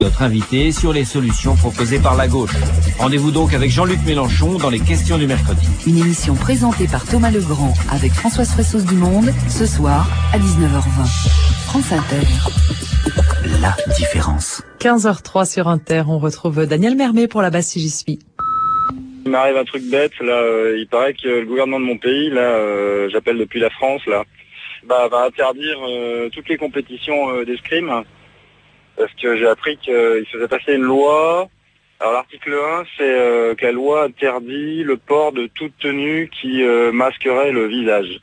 Notre invité sur les solutions proposées par la gauche. Rendez-vous donc avec Jean-Luc Mélenchon dans les questions du mercredi. Une émission présentée par Thomas Legrand avec Françoise Fressos du Monde, ce soir à 19h20. France Inter. La différence. 15h03 sur Inter, on retrouve Daniel Mermet pour la base si j'y suis. Il m'arrive un truc bête, là, il paraît que le gouvernement de mon pays, là, j'appelle depuis la France, là, va interdire toutes les compétitions d'escrime. Parce que j'ai appris qu'il faisait passer une loi. Alors l'article 1, c'est que la loi interdit le port de toute tenue qui masquerait le visage.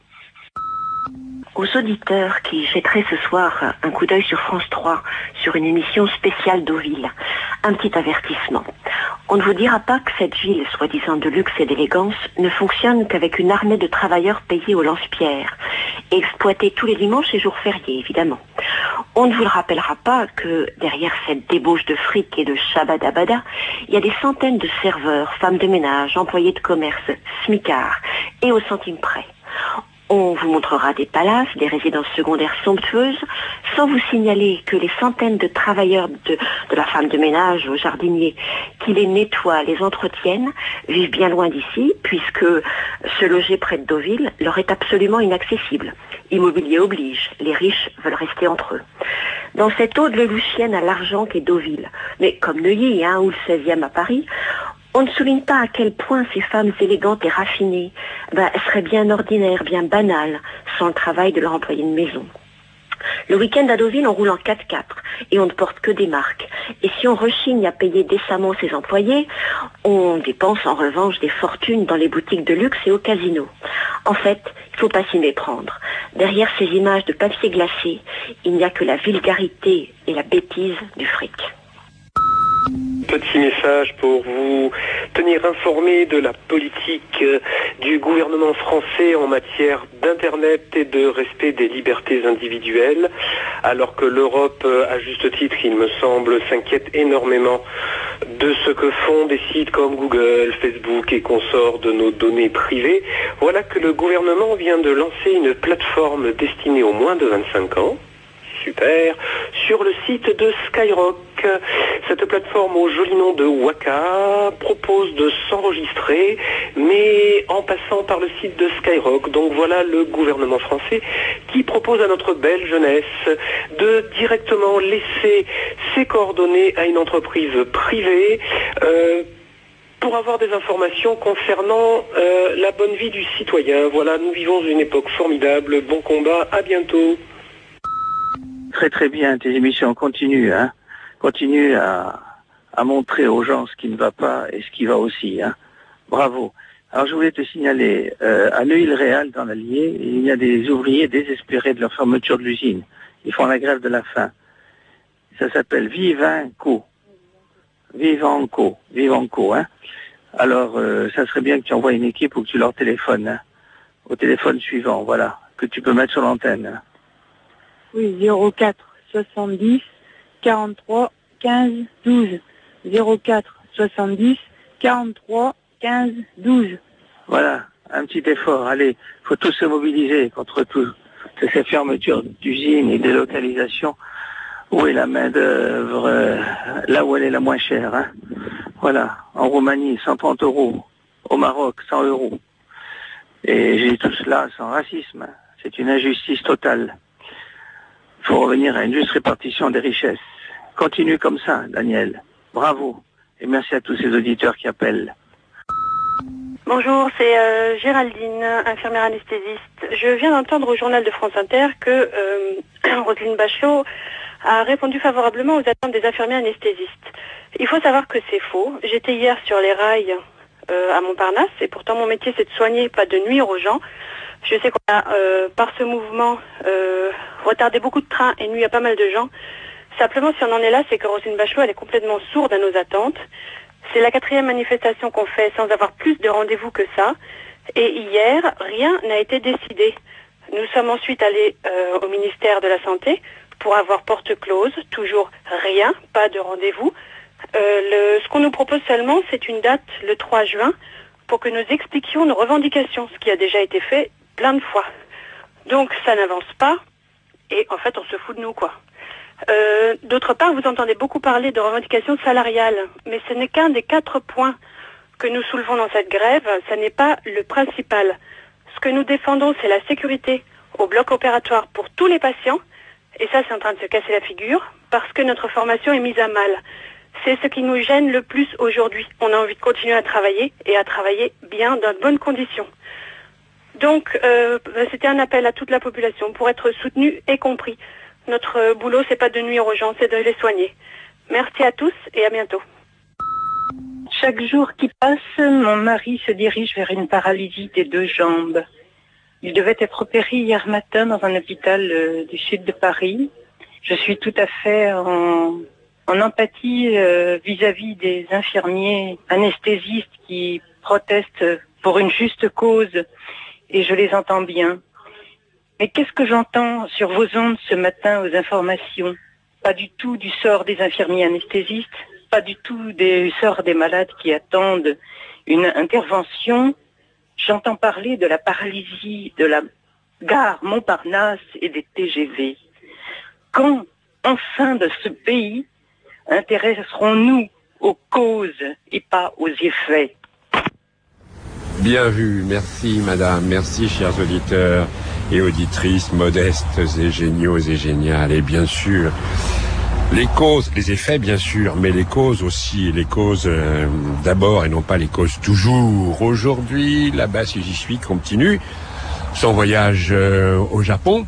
Aux auditeurs qui jetteraient ce soir un coup d'œil sur France 3, sur une émission spéciale Deauville, un petit avertissement. On ne vous dira pas que cette ville, soi-disant de luxe et d'élégance, ne fonctionne qu'avec une armée de travailleurs payés au lance-pierre, et exploités tous les dimanches et jours fériés, évidemment. On ne vous le rappellera pas que derrière cette débauche de fric et de shabadabada, il y a des centaines de serveurs, femmes de ménage, employés de commerce, smicards, et au centime près. On vous montrera des palaces, des résidences secondaires somptueuses, sans vous signaler que les centaines de travailleurs de la femme de ménage aux jardiniers qui les nettoient, les entretiennent, vivent bien loin d'ici, puisque se loger près de Deauville leur est absolument inaccessible. Immobilier oblige, les riches veulent rester entre eux. Dans cette eau de Lelouchienne à l'argent qu'est Deauville, mais comme Neuilly ou le 16e à Paris, on ne souligne pas à quel point ces femmes élégantes et raffinées seraient bien ordinaires, bien banales, sans le travail de leur employé de maison. Le week-end à Deauville, on roule en 4x4 et on ne porte que des marques. Et si on rechigne à payer décemment ses employés, on dépense en revanche des fortunes dans les boutiques de luxe et au casino. En fait, il ne faut pas s'y méprendre. Derrière ces images de papier glacé, il n'y a que la vulgarité et la bêtise du fric. Petit message pour vous tenir informé de la politique du gouvernement français en matière d'Internet et de respect des libertés individuelles, alors que l'Europe, à juste titre, il me semble, s'inquiète énormément de ce que font des sites comme Google, Facebook et consorts de nos données privées. Voilà que le gouvernement vient de lancer une plateforme destinée aux moins de 25 ans. Super, sur le site de Skyrock. Cette plateforme au joli nom de Waka propose de s'enregistrer, mais en passant par le site de Skyrock. Donc voilà le gouvernement français qui propose à notre belle jeunesse de directement laisser ses coordonnées à une entreprise privée pour avoir des informations concernant la bonne vie du citoyen. Voilà, nous vivons une époque formidable. Bon combat, à bientôt. Très très bien, tes émissions continuent, hein. Continue à montrer aux gens ce qui ne va pas et ce qui va aussi, hein. Bravo. Alors je voulais te signaler, à Neuilly-le-Réal dans l'Allier, il y a des ouvriers désespérés de leur fermeture de l'usine. Ils font la grève de la faim. Ça s'appelle Vivanco. Vivanco, hein. Alors ça serait bien que tu envoies une équipe ou que tu leur téléphones, hein, au téléphone suivant, voilà, que tu peux mettre sur l'antenne, hein. Oui, 04 70 43 15 12. 04 70 43 15 12. Voilà, un petit effort. Allez, faut tous se mobiliser contre toutes ces fermetures d'usines et délocalisations. Où est la main d'œuvre, là où elle est la moins chère, hein. Voilà, en Roumanie, 130 €. Au Maroc, 100 €. Et j'ai tout cela sans racisme. C'est une injustice totale. Il faut revenir à une juste répartition des richesses. Continue comme ça, Daniel. Bravo. Et merci à tous ces auditeurs qui appellent. Bonjour, c'est Géraldine, infirmière anesthésiste. Je viens d'entendre au journal de France Inter que Roselyne Bachelot a répondu favorablement aux attentes des infirmiers anesthésistes. Il faut savoir que c'est faux. J'étais hier sur les rails à Montparnasse et pourtant mon métier c'est de soigner, pas de nuire aux gens. Je sais qu'on a, par ce mouvement, retardé beaucoup de trains et nuit à pas mal de gens. Simplement, si on en est là, c'est que Roselyne Bachelot, elle est complètement sourde à nos attentes. C'est la 4e manifestation qu'on fait sans avoir plus de rendez-vous que ça. Et hier, rien n'a été décidé. Nous sommes ensuite allés au ministère de la Santé pour avoir porte close. Toujours rien, pas de rendez-vous. Ce qu'on nous propose seulement, c'est une date le 3 juin pour que nous expliquions nos revendications, ce qui a déjà été fait plein de fois. Donc ça n'avance pas et en fait on se fout de nous quoi. D'autre part, vous entendez beaucoup parler de revendications salariales, mais ce n'est qu'un des 4 points que nous soulevons dans cette grève, ça n'est pas le principal. Ce que nous défendons, c'est la sécurité au bloc opératoire pour tous les patients, et ça, c'est en train de se casser la figure, parce que notre formation est mise à mal. C'est ce qui nous gêne le plus aujourd'hui. On a envie de continuer à travailler, et à travailler bien, dans de bonnes conditions. Donc, c'était un appel à toute la population pour être soutenu et compris. Notre boulot, c'est pas de nuire aux gens, c'est de les soigner. Merci à tous et à bientôt. Chaque jour qui passe, mon mari se dirige vers une paralysie des 2 jambes. Il devait être opéré hier matin dans un hôpital du sud de Paris. Je suis tout à fait en empathie vis-à-vis des infirmiers anesthésistes qui protestent pour une juste cause, et je les entends bien. Mais qu'est-ce que j'entends sur vos ondes ce matin aux informations? Pas du tout du sort des infirmiers anesthésistes, pas du tout du sort des malades qui attendent une intervention. J'entends parler de la paralysie de la gare Montparnasse et des TGV. Quand, enfin, de ce pays, intéresserons-nous aux causes et pas aux effets? Bien vu, merci madame, merci chers auditeurs et auditrices modestes et géniaux et géniales. Et bien sûr, les causes, les effets bien sûr, mais les causes aussi, les causes d'abord et non pas les causes toujours. Aujourd'hui, là-bas si j'y suis, continue son voyage au Japon,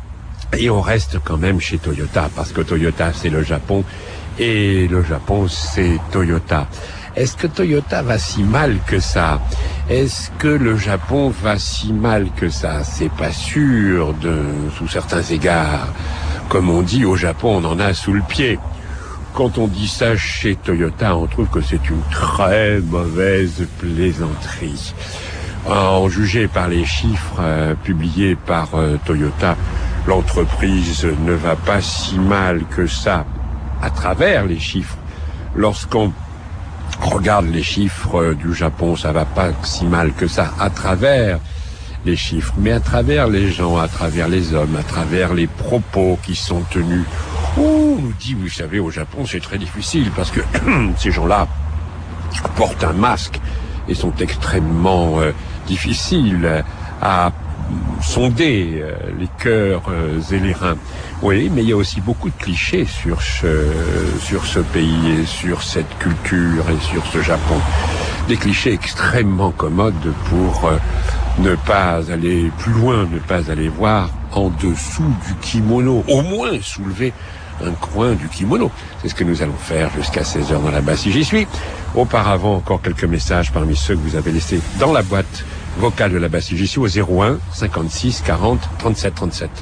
et on reste quand même chez Toyota, parce que Toyota c'est le Japon, et le Japon c'est Toyota. Est-ce que Toyota va si mal que ça? Est-ce que le Japon va si mal que ça? C'est pas sûr, sous certains égards. Comme on dit, au Japon, on en a sous le pied. Quand on dit ça chez Toyota, on trouve que c'est une très mauvaise plaisanterie. En jugé par les chiffres publiés par Toyota, l'entreprise ne va pas si mal que ça à travers les chiffres. Lorsqu'on regarde les chiffres du Japon, ça va pas si mal que ça à travers les chiffres, mais à travers les gens, à travers les hommes, à travers les propos qui sont tenus. On nous dit, vous savez, au Japon, c'est très difficile parce que ces gens-là portent un masque et sont extrêmement difficiles à sonder les cœurs et les reins. Oui, mais il y a aussi beaucoup de clichés sur ce pays et sur cette culture et sur ce Japon. Des clichés extrêmement commodes pour ne pas aller plus loin, ne pas aller voir en dessous du kimono, au moins soulever un coin du kimono. C'est ce que nous allons faire jusqu'à 16h dans la base si j'y suis. Auparavant, encore quelques messages parmi ceux que vous avez laissés dans la boîte vocale de la base si j'y suis au 01 56 40 37 37.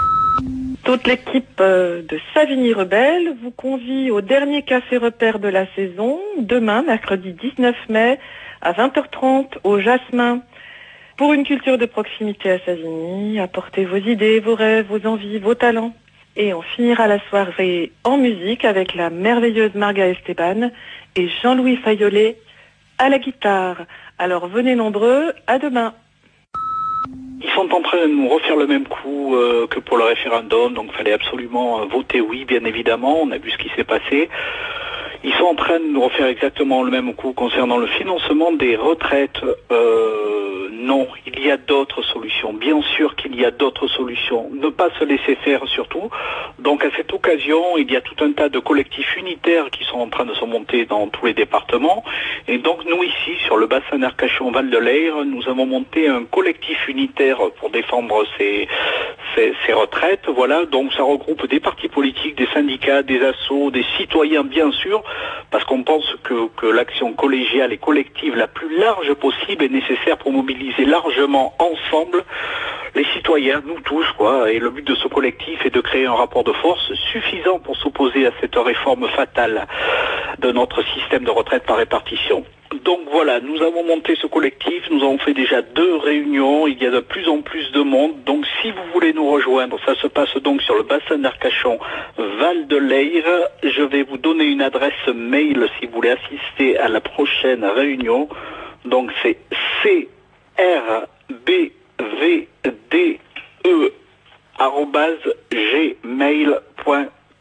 Toute l'équipe de Savigny Rebelle vous convie au dernier café repère de la saison, demain, mercredi 19 mai, à 20h30, au Jasmin. Pour une culture de proximité à Savigny, apportez vos idées, vos rêves, vos envies, vos talents. Et on finira la soirée en musique avec la merveilleuse Marga Esteban et Jean-Louis Fayolet à la guitare. Alors venez nombreux, à demain. Ils sont en train de nous refaire le même coup que pour le référendum, donc il fallait absolument voter oui, bien évidemment, on a vu ce qui s'est passé. Ils sont en train de nous refaire exactement le même coup concernant le financement des retraites. Non, il y a d'autres solutions. Bien sûr qu'il y a d'autres solutions. Ne pas se laisser faire surtout. Donc à cette occasion, il y a tout un tas de collectifs unitaires qui sont en train de se monter dans tous les départements. Et donc nous ici, sur le bassin d'Arcachon-Val de Leyre, nous avons monté un collectif unitaire pour défendre ces retraites. Voilà, donc ça regroupe des partis politiques, des syndicats, des assos, des citoyens bien sûr, parce qu'on pense que l'action collégiale et collective la plus large possible est nécessaire pour mobiliser largement ensemble les citoyens, nous tous, quoi. Et le but de ce collectif est de créer un rapport de force suffisant pour s'opposer à cette réforme fatale de notre système de retraite par répartition. Donc voilà, nous avons monté ce collectif, nous avons fait déjà 2 réunions, il y a de plus en plus de monde, donc si vous voulez nous rejoindre, ça se passe donc sur le bassin d'Arcachon, Val de Leyre. Je vais vous donner une adresse mail si vous voulez assister à la prochaine réunion, donc c'est crbvde@gmail.com.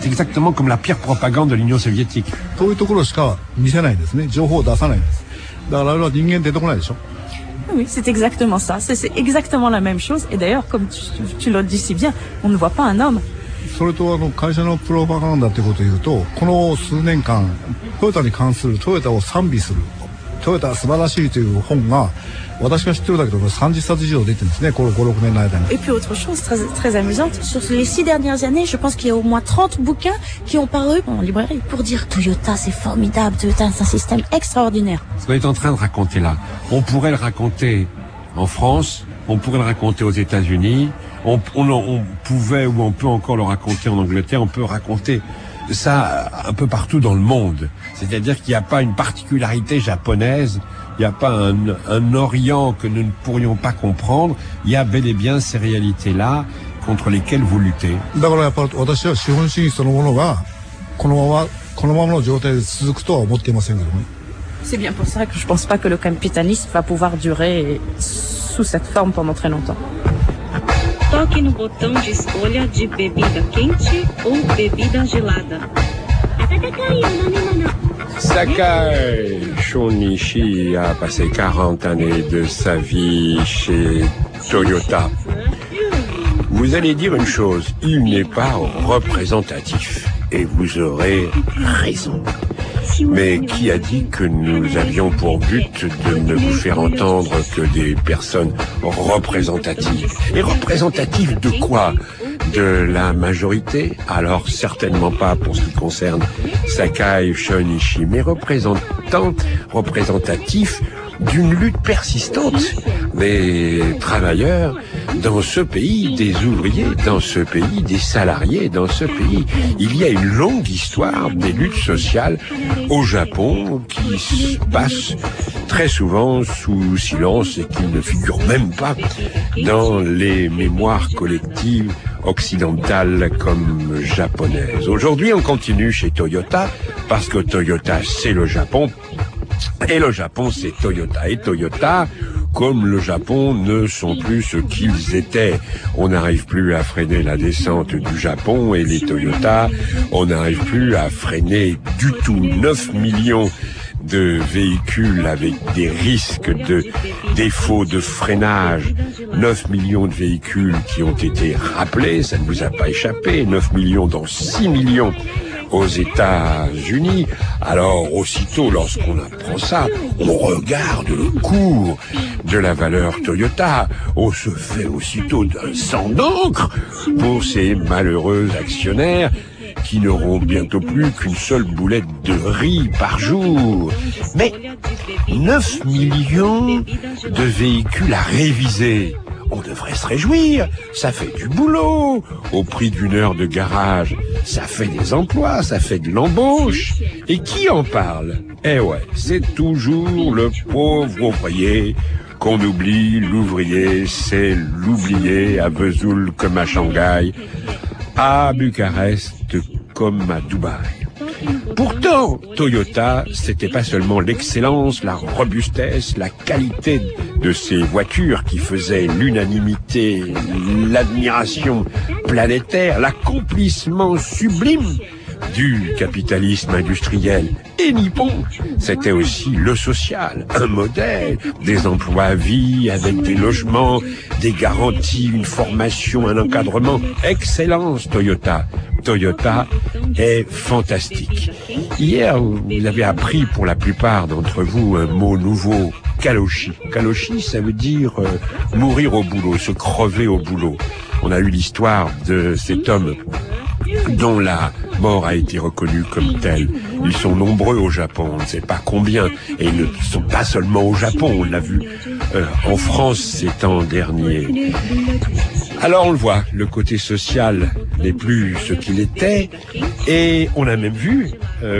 C'est exactement comme la pire propagande de l'Union soviétique. Oui, c'est exactement ça. C'est exactement la même chose. Et d'ailleurs, comme tu le dis si bien, on ne voit pas un homme. それと会社のプロパガンダってことを言うと、この数年間トヨタに関するトヨタを賛美するトヨタは素晴らしいという本が私が知ってるだけで30冊以上出てるんですね、この 5-6 年の間に。 Et puis autre chose très, très amusante, sur les 6 dernières années, je pense qu'il y a au moins 30 bouquins qui ont paru en librairie pour dire Toyota c'est formidable, Toyota c'est un système extraordinaire. Ce qu'on est en train de raconter là, on pourrait le raconter en France, on pourrait le raconter aux États-Unis, on pouvait ou on peut encore le raconter en Angleterre, on peut raconter ça un peu partout dans le monde. C'est-à-dire qu'il n'y a pas une particularité japonaise, il n'y a pas un Orient que nous ne pourrions pas comprendre, il y a bel et bien ces réalités-là contre lesquelles vous luttez. C'est bien pour ça que je ne pense pas que le capitalisme va pouvoir durer sous cette forme pendant très longtemps. Toque no botão de escolha de bebida quente ou bebida gelada. Sakai Shonichi a passé 40 années de sa vie chez Toyota. Vous allez dire une chose, il n'est pas représentatif. Et vous aurez raison. Mais qui a dit que nous avions pour but de ne vous faire entendre que des personnes représentatives? Et représentatives de quoi? De la majorité? Alors certainement pas pour ce qui concerne Sakai Shonichi, mais représentatif d'une lutte persistante des travailleurs dans ce pays, des ouvriers, dans ce pays, des salariés, dans ce pays. Il y a une longue histoire des luttes sociales au Japon qui passent très souvent sous silence et qui ne figurent même pas dans les mémoires collectives occidentales comme japonaises. Aujourd'hui, on continue chez Toyota parce que Toyota, c'est le Japon. Et le Japon, c'est Toyota. Et Toyota, comme le Japon, ne sont plus ce qu'ils étaient. On n'arrive plus à freiner la descente du Japon et les Toyota, on n'arrive plus à freiner du tout. 9 millions de véhicules avec des risques de défaut de freinage. 9 millions de véhicules qui ont été rappelés, ça ne vous a pas échappé. 9 millions dans 6 millions aux États-Unis. Alors, aussitôt, lorsqu'on apprend ça, on regarde le cours de la valeur Toyota. On se fait aussitôt d'un sang d'encre pour ces malheureux actionnaires qui n'auront bientôt plus qu'une seule boulette de riz par jour. Mais 9 millions de véhicules à réviser. On devrait se réjouir, ça fait du boulot, au prix d'une heure de garage, ça fait des emplois, ça fait de l'embauche. Et qui en parle? Eh ouais, c'est toujours le pauvre ouvrier qu'on oublie. L'ouvrier, c'est l'oublié, à Vesoul comme à Shanghai, à Bucarest comme à Dubaï. Pourtant, Toyota, c'était pas seulement l'excellence, la robustesse, la qualité de ces voitures qui faisaient l'unanimité, l'admiration planétaire, l'accomplissement sublime du capitalisme industriel et nippon. C'était aussi le social, un modèle, des emplois à vie avec des logements, des garanties, une formation, un encadrement. Excellence, Toyota. Toyota est fantastique. Hier, vous avez appris pour la plupart d'entre vous un mot nouveau, kaloshi. Kaloshi, ça veut dire mourir au boulot, se crever au boulot. On a eu l'histoire de cet homme dont la mort a été reconnue comme telle. Ils sont nombreux au Japon, on ne sait pas combien, et ils ne sont pas seulement au Japon, on l'a vu en France ces temps derniers. Alors on le voit, le côté social n'est plus ce qu'il était, et on a même vu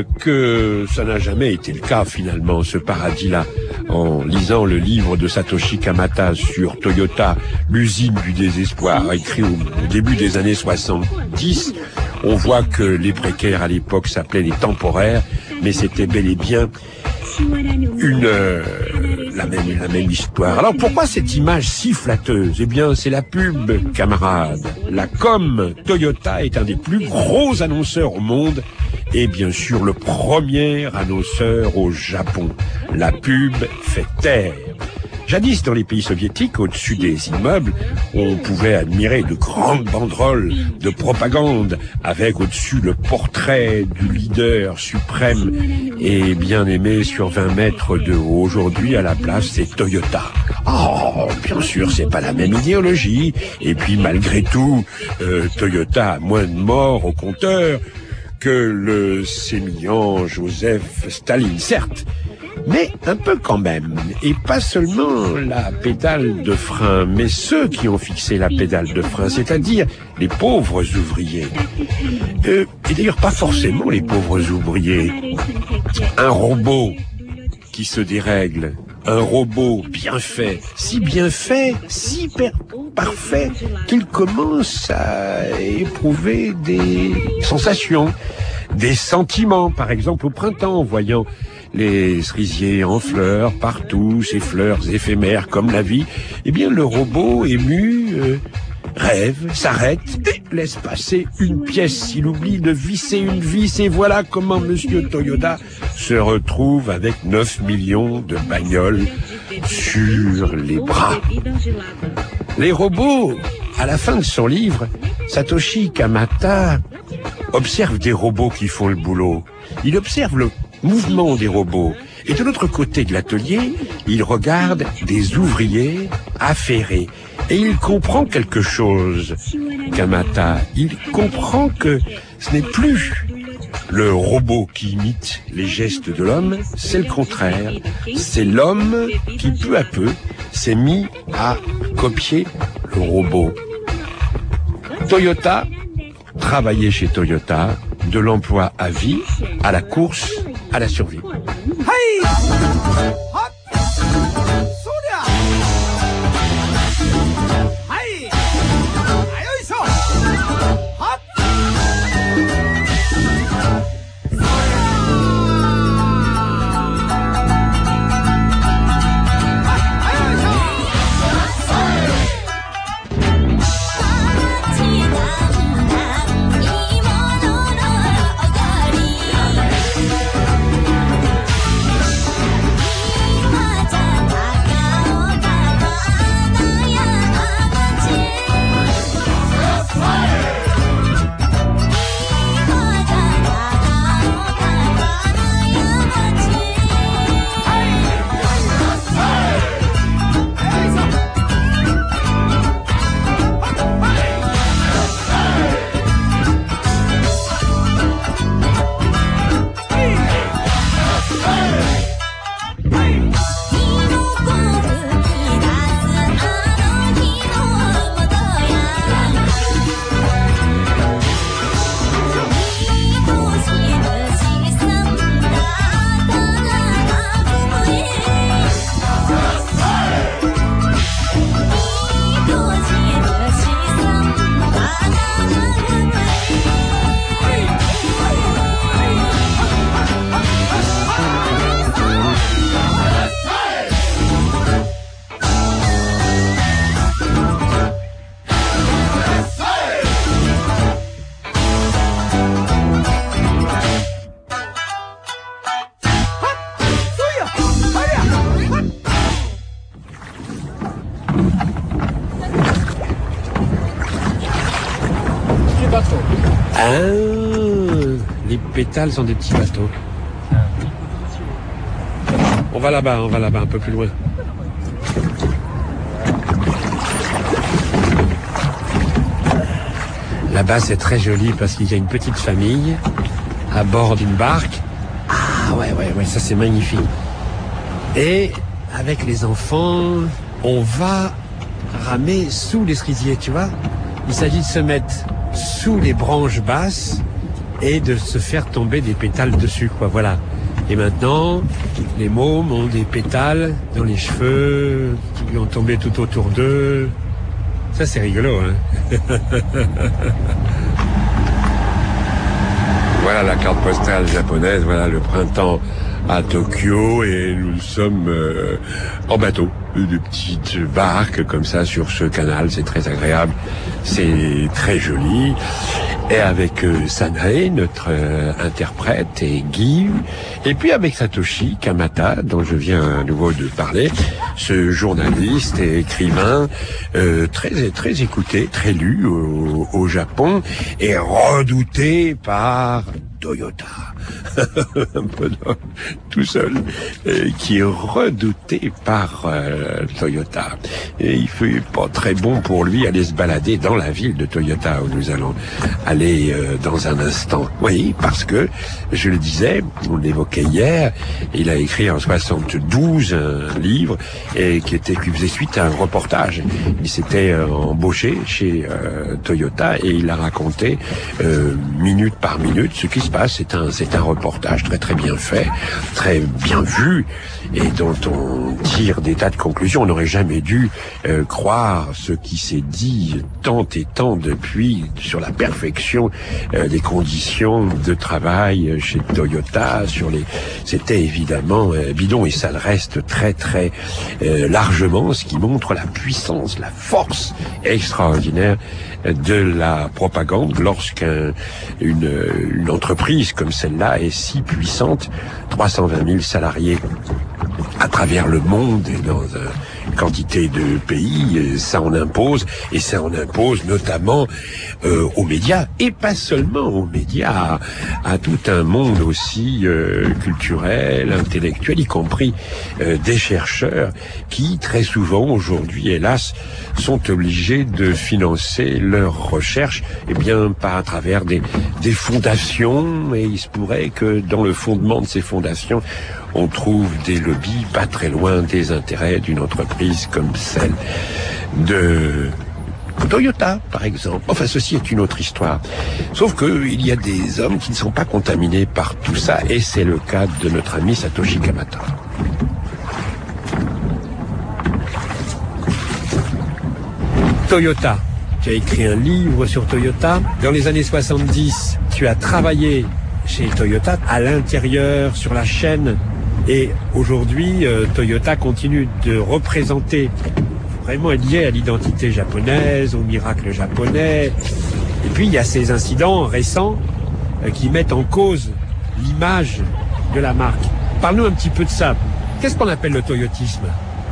que ça n'a jamais été le cas finalement, ce paradis-là. En lisant le livre de Satoshi Kamata sur Toyota, l'usine du désespoir, écrit au début des années 70, on voit que les précaires à l'époque s'appelaient les temporaires, mais c'était bel et bien une la même histoire. Alors pourquoi cette image si flatteuse? Eh bien, c'est la pub, camarades. La com Toyota est un des plus gros annonceurs au monde et bien sûr le premier annonceur au Japon. La pub fait taire. Jadis, dans les pays soviétiques, au-dessus des immeubles, on pouvait admirer de grandes banderoles de propagande avec au-dessus le portrait du leader suprême et bien aimé sur 20 mètres de haut. Aujourd'hui, à la place, c'est Toyota. Oh, bien sûr, c'est pas la même idéologie. Et puis, malgré tout, Toyota a moins de morts au compteur que le sémillant Joseph Staline, certes. Mais un peu quand même, et pas seulement la pédale de frein, mais ceux qui ont fixé la pédale de frein, c'est-à-dire les pauvres ouvriers. Et d'ailleurs pas forcément les pauvres ouvriers. Un robot qui se dérègle, un robot bien fait, si parfait, qu'il commence à éprouver des sensations, des sentiments, par exemple au printemps, en voyant les cerisiers en fleurs partout, ces fleurs éphémères comme la vie, eh bien le robot ému rêve, s'arrête et laisse passer une pièce. Il oublie de visser une vis et voilà comment Monsieur Toyota se retrouve avec 9 millions de bagnoles sur les bras. Les robots, à la fin de son livre, Satoshi Kamata observe des robots qui font le boulot. Il observe le mouvement des robots. Et de l'autre côté de l'atelier, il regarde des ouvriers affairés. Et il comprend quelque chose, Kamata. Il comprend que ce n'est plus le robot qui imite les gestes de l'homme, c'est le contraire. C'est l'homme qui, peu à peu, s'est mis à copier le robot. Toyota, travailler chez Toyota, de l'emploi à vie, à la course, à la survie. Les pétales sont des petits bateaux. On va là-bas, un peu plus loin. Là-bas, c'est très joli parce qu'il y a une petite famille à bord d'une barque. Ah ouais, ça c'est magnifique. Et avec les enfants, on va ramer sous les cerisiers, tu vois. Il s'agit de se mettre sous les branches basses et de se faire tomber des pétales dessus, quoi, voilà. Et maintenant, les mômes ont des pétales dans les cheveux qui lui ont tombé tout autour d'eux. Ça, c'est rigolo, hein. Voilà la carte postale japonaise, voilà le printemps à Tokyo et nous sommes en bateau, de petites barques comme ça sur ce canal, c'est très agréable, c'est très joli. Et avec Sanae, notre interprète, et Guy, et puis avec Satoshi Kamata, dont je viens à nouveau de parler, ce journaliste et écrivain très écouté, très lu au Japon, et redouté par Toyota, un bonhomme tout seul, qui est redouté par Toyota. Et il fait pas très bon pour lui aller se balader dans la ville de Toyota, où nous allons aller dans un instant. Oui, parce que, je le disais, on l'évoquait hier, il a écrit en 72 un livre qui faisait suite à un reportage. Il s'était embauché chez Toyota et il a raconté minute par minute ce qui se passe. C'est un reportage très bien fait, très bien vu, et dont on tire des tas de conclusions. On n'aurait jamais dû croire ce qui s'est dit tant et tant depuis sur la perfection des conditions de travail chez Toyota. C'était évidemment bidon, et ça le reste très largement, ce qui montre la puissance, la force extraordinaire de la propagande lorsqu'une entreprise comme celle-là est si puissante, 320 000 salariés à travers le monde et dans une quantité de pays, ça en impose, et ça en impose notamment aux médias, et pas seulement aux médias, à tout un monde aussi culturel, intellectuel, y compris des chercheurs qui très souvent aujourd'hui, hélas, sont obligés de financer leurs recherches, et bien pas à travers des fondations, et il se pourrait que dans le fondement de ces fondations on trouve des lobbies pas très loin des intérêts d'une entreprise comme celle de Toyota, par exemple. Enfin, ceci est une autre histoire. Sauf qu'il y a des hommes qui ne sont pas contaminés par tout ça, et c'est le cas de notre ami Satoshi Kamata. Toyota. Tu as écrit un livre sur Toyota. Dans les années 70, tu as travaillé chez Toyota, à l'intérieur, sur la chaîne. Et aujourd'hui, Toyota continue de représenter, vraiment lié à l'identité japonaise, au miracle japonais. Et puis, il y a ces incidents récents qui mettent en cause l'image de la marque. Parle-nous un petit peu de ça. Qu'est-ce qu'on appelle le toyotisme?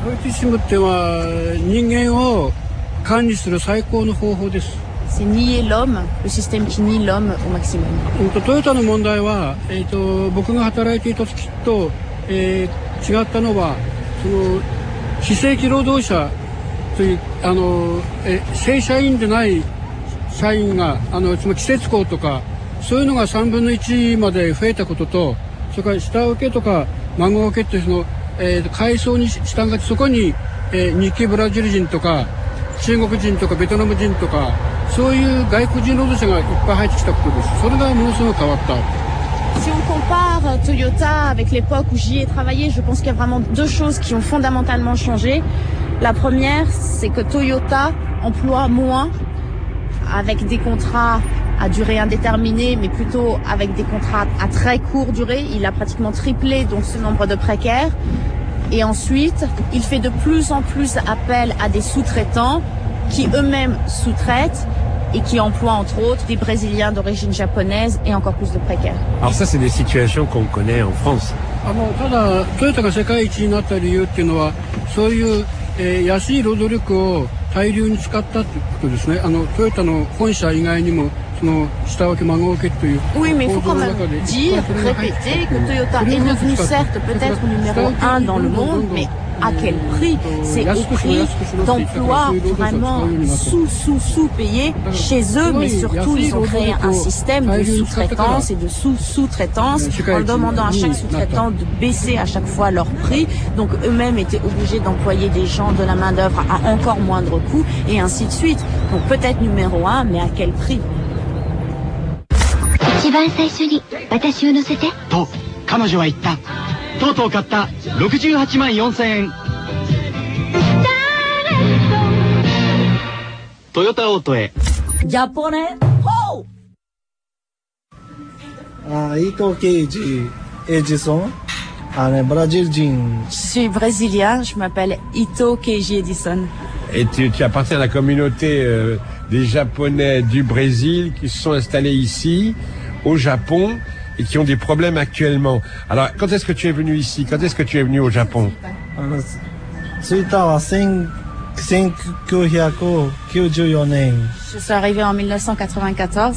C'est nier l'homme, le système qui nie l'homme au maximum. トヨタの問題は、僕が働いていた時と、違ったのは、非正規労働者という正社員でない社員がつまり季節工とかそういうのが3分の1まで増えたことと、それから下請けとか孫請けって階層に従ってそこに、日系ブラジル人とか中国人とかベトナム人とかそういう外国人労働者がいっぱい入ってきたことです。それがものすごく変わった。 Si on compare Toyota avec l'époque où j'y ai travaillé, je pense qu'il y a vraiment deux choses qui ont fondamentalement changé. La première, c'est que Toyota emploie moins avec des contrats à durée indéterminée, mais plutôt avec des contrats à très courte durée. Il a pratiquement triplé donc ce nombre de précaires. Et ensuite, il fait de plus en plus appel à des sous-traitants qui eux-mêmes sous-traitent et qui emploient entre autres des Brésiliens d'origine japonaise et encore plus de précaires. Alors ça, c'est des situations qu'on connaît en France. ただトヨタが世界一になった理由っていうのはそういう、安い労働力を大量に使ったってことですね。トヨタの本社以外にもその下請け孫請けという。 Oui, mais il faut quand même dire, répéter que Toyota est devenu certes peut-être numéro 1 dans le monde, mais à quel prix? C'est au prix d'emplois vraiment sous-payés chez eux, mais surtout ils ont créé un système de sous-traitance et de sous-sous-traitance en demandant à chaque sous-traitant de baisser à chaque fois leur prix. Donc eux-mêmes étaient obligés d'employer des gens, de la main-d'œuvre à encore moindre coût et ainsi de suite. Donc peut-être numéro 1, mais à quel prix? 一番最初に私を乗せてと彼女は言った。とうとう買った68万4000円。トヨタオートへ。 ジャポネホー。伊藤圭司、エジソン、 Je suis brésilien, je m'appelle Ito Keiji Edison. Et tu appartiens à la communauté des Japonais du Brésil qui se sont installés ici, au Japon, et qui ont des problèmes actuellement. Alors, quand est-ce que tu es venu ici? Quand est-ce que tu es venu au Japon? Je suis arrivé en 1994.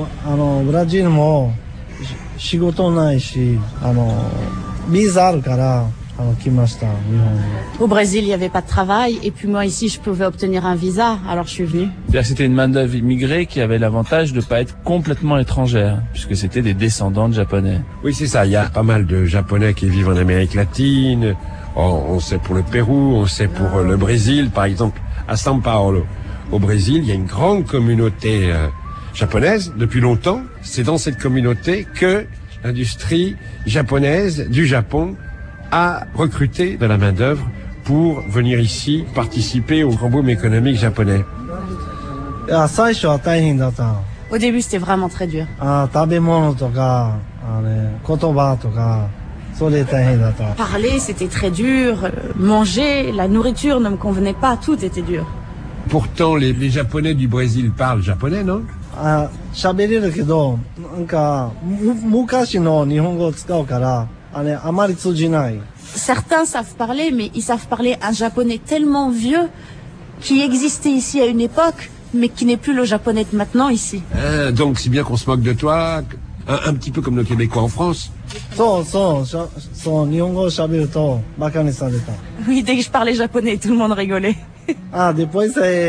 Au Brésil, il n'y avait pas de travail, et puis moi ici, je pouvais obtenir un visa, alors je suis venu. C'est-à-dire que c'était une main-d'œuvre immigrée qui avait l'avantage de ne pas être complètement étrangère, puisque c'était des descendants de Japonais. Oui, c'est ça. Il y a pas mal de Japonais qui vivent en Amérique latine. On sait pour le Pérou, on sait pour le Brésil, par exemple, à São Paulo. Au Brésil, il y a une grande communauté japonaise depuis longtemps. C'est dans cette communauté que l'industrie japonaise du Japon a recruté de la main-d'œuvre pour venir ici participer au grand boom économique japonais. Au début, c'était vraiment très dur. Parler, c'était très dur. Manger, la nourriture ne me convenait pas. Tout était dur. Pourtant, les Japonais du Brésil parlent japonais, non? Certains savent parler, mais ils savent parler un japonais tellement vieux qui existait ici à une époque, mais qui n'est plus le japonais de maintenant ici. Donc, c'est bien qu'on se moque de toi, un petit peu comme nos Québécois en France. Oui, dès que je parlais japonais, tout le monde rigolait. Après,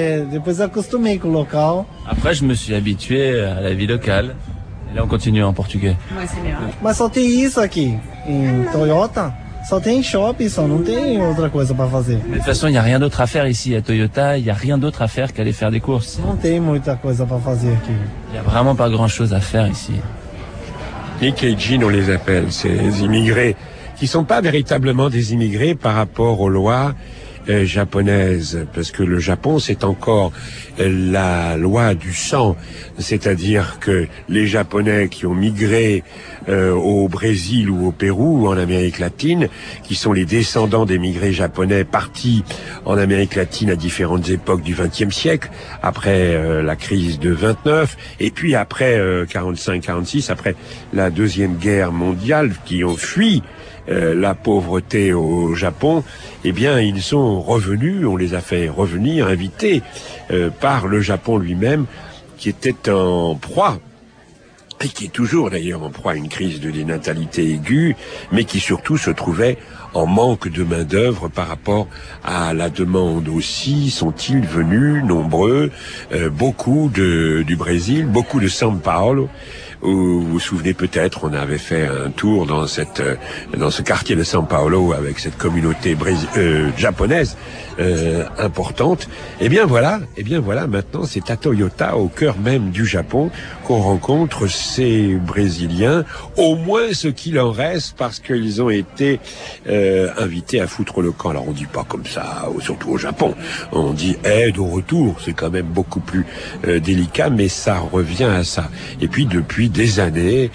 je me suis habitué à la vie locale. Et là, on continue en portugais. Ouais, c'est bien. Mais só tem isso aqui, em Toyota. Só tem shopping, só não tem outra coisa para fazer. De toute façon, il n'y a rien d'autre à faire ici à Toyota. Il n'y a rien d'autre à faire qu'aller faire des courses. Não tem muita coisa para fazer aqui. Il n'y a vraiment pas grand-chose à faire ici. Nikkeijin, on les appelle, ces immigrés qui sont pas véritablement des immigrés par rapport aux lois japonaise, parce que le Japon, c'est encore la loi du sang, c'est-à-dire que les Japonais qui ont migré au Brésil ou au Pérou ou en Amérique latine, qui sont les descendants des migrés japonais partis en Amérique latine à différentes époques du XXe siècle, après la crise de 29, et puis après 45-46, après la Deuxième Guerre mondiale, qui ont fui la pauvreté au Japon, eh bien, ils sont revenus, on les a fait revenir, invités par le Japon lui-même, qui était en proie, et qui est toujours d'ailleurs en proie à une crise de dénatalité aiguë, mais qui surtout se trouvait en manque de main-d'œuvre par rapport à la demande aussi. Sont-ils venus nombreux, beaucoup du Brésil, beaucoup de São Paulo. Vous vous souvenez peut-être, on avait fait un tour dans ce quartier de São Paulo avec cette communauté japonaise importante. Eh bien voilà, maintenant c'est à Toyota, au cœur même du Japon, qu'on rencontre ces Brésiliens, au moins ce qu'il en reste, parce qu'ils ont été invités à foutre le camp. Alors on dit pas comme ça, surtout au Japon. On dit aide au retour, c'est quand même beaucoup plus délicat, mais ça revient à ça. Et puis depuis des années,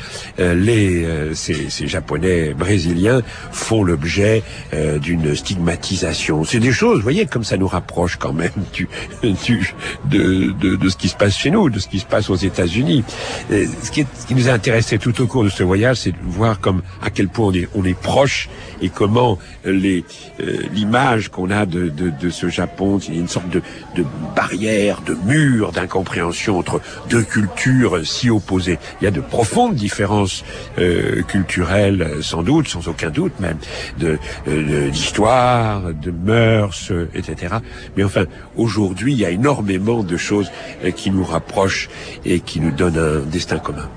ces Japonais brésiliens font l'objet d'une stigmatisation. C'est des choses, vous voyez, comme ça nous rapproche quand même de ce qui se passe chez nous, de ce qui se passe aux États-Unis. Ce qui nous a intéressé tout au cours de ce voyage, c'est de voir à quel point on est proche, et comment l'image qu'on a de ce Japon, c'est une sorte de barrière, de mur d'incompréhension entre deux cultures si opposées. Il y a de profondes différences culturelles, sans doute, sans aucun doute même, d'histoire, de mœurs, etc. Mais enfin, aujourd'hui, il y a énormément de choses qui nous rapprochent et qui nous donnent un destin commun.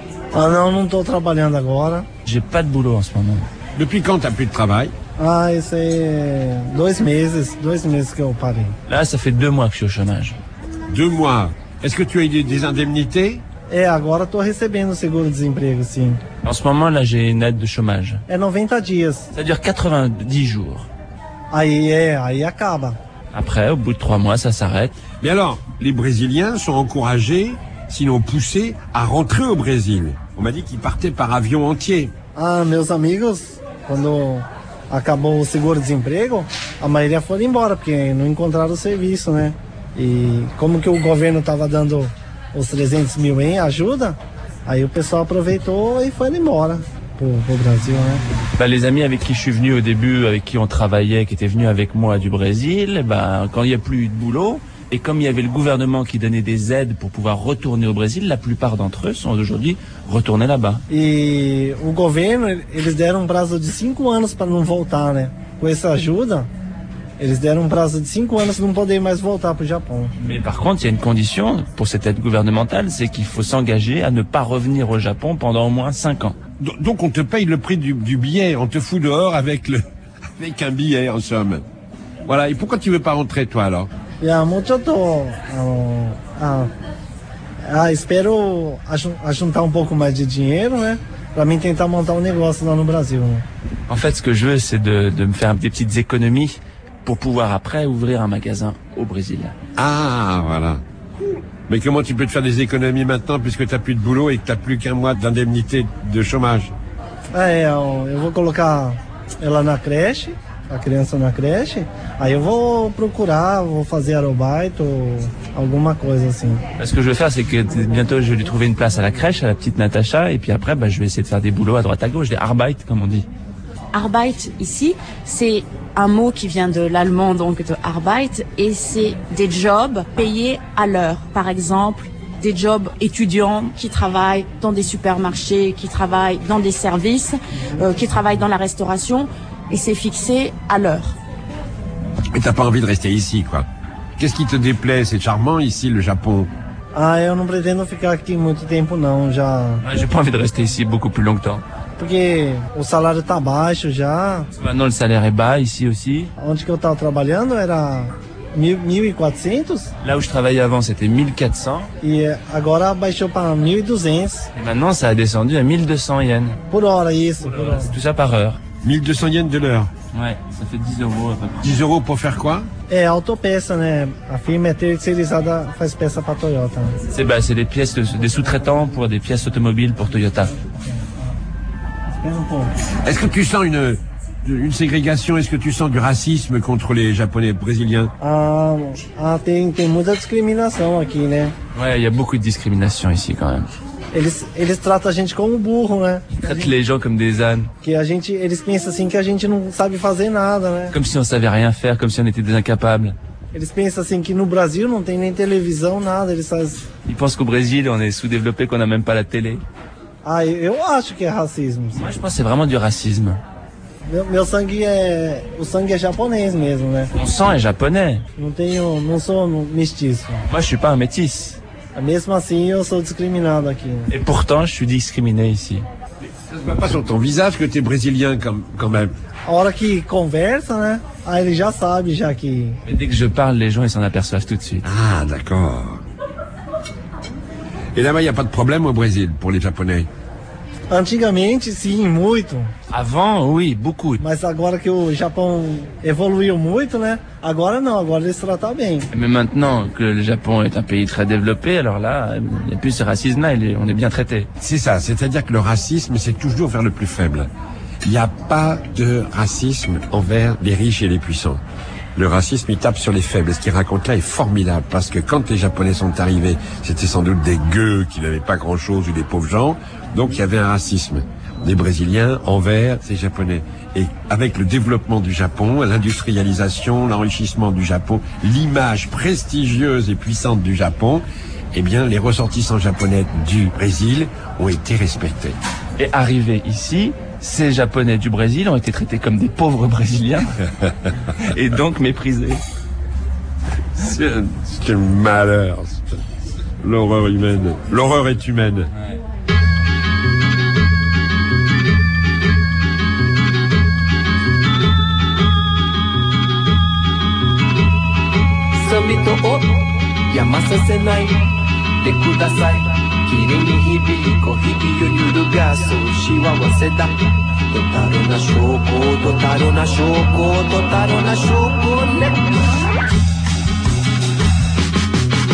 J'ai pas de boulot en ce moment. Depuis quand t'as plus de travail? C'est 2 meses que eu parei. Là, ça fait 2 mois que je suis au chômage. 2 mois. Est-ce que tu as eu des indemnités? Agora estou recebendo seguro-desemprego, sim. En ce moment, là, j'ai une aide de chômage. 90 dias. Ça dure 90 jours. Aí acaba. Après, au bout de 3 mois, ça s'arrête. Mais alors, les Brésiliens sont encouragés, sinon poussés, à rentrer au Brésil. On m'a dit qu'ils partaient par avion entier. Meus amigos quando acabou o seguro-desemprego, a maioria foi embora, porque não encontraram serviço, né? E como que o governo estava dando os 300 mil em ajuda, aí o pessoal aproveitou et foi embora pour Brésil, né? Les amis avec qui je suis venu au début, avec qui on travaillait, qui étaient venus avec moi du Brésil, quand il n'y a plus eu de boulot, et comme il y avait le gouvernement qui donnait des aides pour pouvoir retourner au Brésil, la plupart d'entre eux sont aujourd'hui retournés là-bas. E o governo, eles deram um prazo de 5 anos para não voltar, né? Com essa ajuda, eles deram um prazo de 5 anos para não poder mais voltar para o Japão. Mais par contre, il y a une condition pour cette aide gouvernementale, c'est qu'il faut s'engager à ne pas revenir au Japon pendant au moins 5 ans. Donc on te paye le prix du billet, on te fout dehors avec un billet en somme. Voilà, et pourquoi tu veux pas rentrer toi alors? Muito eu tô espero ajuntar um pouco mais de dinheiro, né? Para mim tentar montar um negócio lá no Brasil. Né? En fait, ce que je veux, c'est de me faire des petites économies pour pouvoir après ouvrir un magasin au Brésil. Ah, voilà. Mais comment tu peux te faire des économies maintenant puisque tu n'as plus de boulot et que tu n'as plus qu'un mois d'indemnité de chômage? Eu vou colocar ela na creche, a criança na creche, aí eu vou procurar, vou fazer aerobaito ou alguma coisa assim. Ce que je vais faire, c'est que bientôt je vais lui trouver une place à la crèche, à la petite Natacha, et puis après, je vais essayer de faire des boulots à droite à gauche, des Arbeit, comme on dit. Arbeit, ici, c'est un mot qui vient de l'allemand, donc de Arbeit, et c'est des jobs payés à l'heure. Par exemple, des jobs étudiants qui travaillent dans des supermarchés, qui travaillent dans des services, qui travaillent dans la restauration, et c'est fixé à l'heure. Mais t'as pas envie de rester ici, quoi. Qu'est-ce qui te déplaît? C'est charmant ici, le Japon. Eu não pretendo ficar aqui muito tempo não, já. J'ai pas envie de rester ici beaucoup plus longtemps. Porque o salário tá baixo já. Maintenant le salaire est bas ici aussi. Onde que eu tava trabalhando era 1.400. Là où je travaillais avant, c'était 1.400. E agora baixou para 1.200. Et maintenant, ça a descendu à 1.200 yens. Por hora, isso. Por hora. Tout ça par heure. 1.200 yens de l'heure. Ouais, ça fait 10 euros à peu près. 10 euros pour faire quoi? Autopeça, né? A firma é terceirizada, faz peça para Toyota. C'est des pièces, des sous-traitants pour des pièces automobiles pour Toyota. Est-ce que tu sens une ségrégation? Est-ce que tu sens du racisme contre les Japonais brésiliens? Tem muita discriminação aqui, né? Ouais, il y a beaucoup de discrimination ici quand même. Eles tratam a gente como burro, né? Ils traitent les gens comme des ânes. Eles pensam assim que a gente não sabe fazer nada, né? Comme si on savait rien faire, comme si on était des incapables. Eles pensam assim que no Brasil não tem nem televisão, nada. Ils pensent qu'au Brésil, on est sous-développé, qu'on n'a même pas la télé. Eu acho que é racismo. Moi, je pense que c'est vraiment du racisme. Meu sangue o sangue é japonês mesmo, né? Mon sang est japonais. Não sou mestiço. Moi, je suis pas un métis. Mesmo assim, eu sou discriminado aqui. Et pourtant, je suis discriminé ici. Ça se voit pas sur ton visage que t'es brésilien quand même. A hora que conversa, né? Aí ele já sabe, já que... Mais dès que je parle, les gens, ils s'en aperçoivent tout de suite. Ah, d'accord. Et là-bas, il n'y a pas de problème au Brésil pour les Japonais? Antigamente, sim, muito. Avant, oui, beaucoup. Mas agora que o Japão evoluiu muito, né? Agora não, agora eles tratam bem. Mais maintenant que le Japon est un pays très développé, alors là, il n'y a plus ce racisme-là, on est bien traité. C'est ça, c'est-à-dire que le racisme, c'est toujours vers le plus faible. Il n'y a pas de racisme envers les riches et les puissants. Le racisme, il tape sur les faibles. Ce qu'il raconte là est formidable, parce que quand les Japonais sont arrivés, c'était sans doute des gueux qui n'avaient pas grand-chose ou des pauvres gens, donc il y avait un racisme des Brésiliens envers ces Japonais. Et avec le développement du Japon, l'industrialisation, l'enrichissement du Japon, l'image prestigieuse et puissante du Japon, eh bien, les ressortissants japonais du Brésil ont été respectés. Et arrivés ici, ces Japonais du Brésil ont été traités comme des pauvres Brésiliens et donc méprisés. C'est un malheur. L'horreur humaine. L'horreur est humaine. Ouais. Samito o yamasa senai de kudasai. Kirin ni hibiko hibi yo yuruga sushi wa waseda. Totaro na shoko, totaro na shoko, totaro na shoko ne.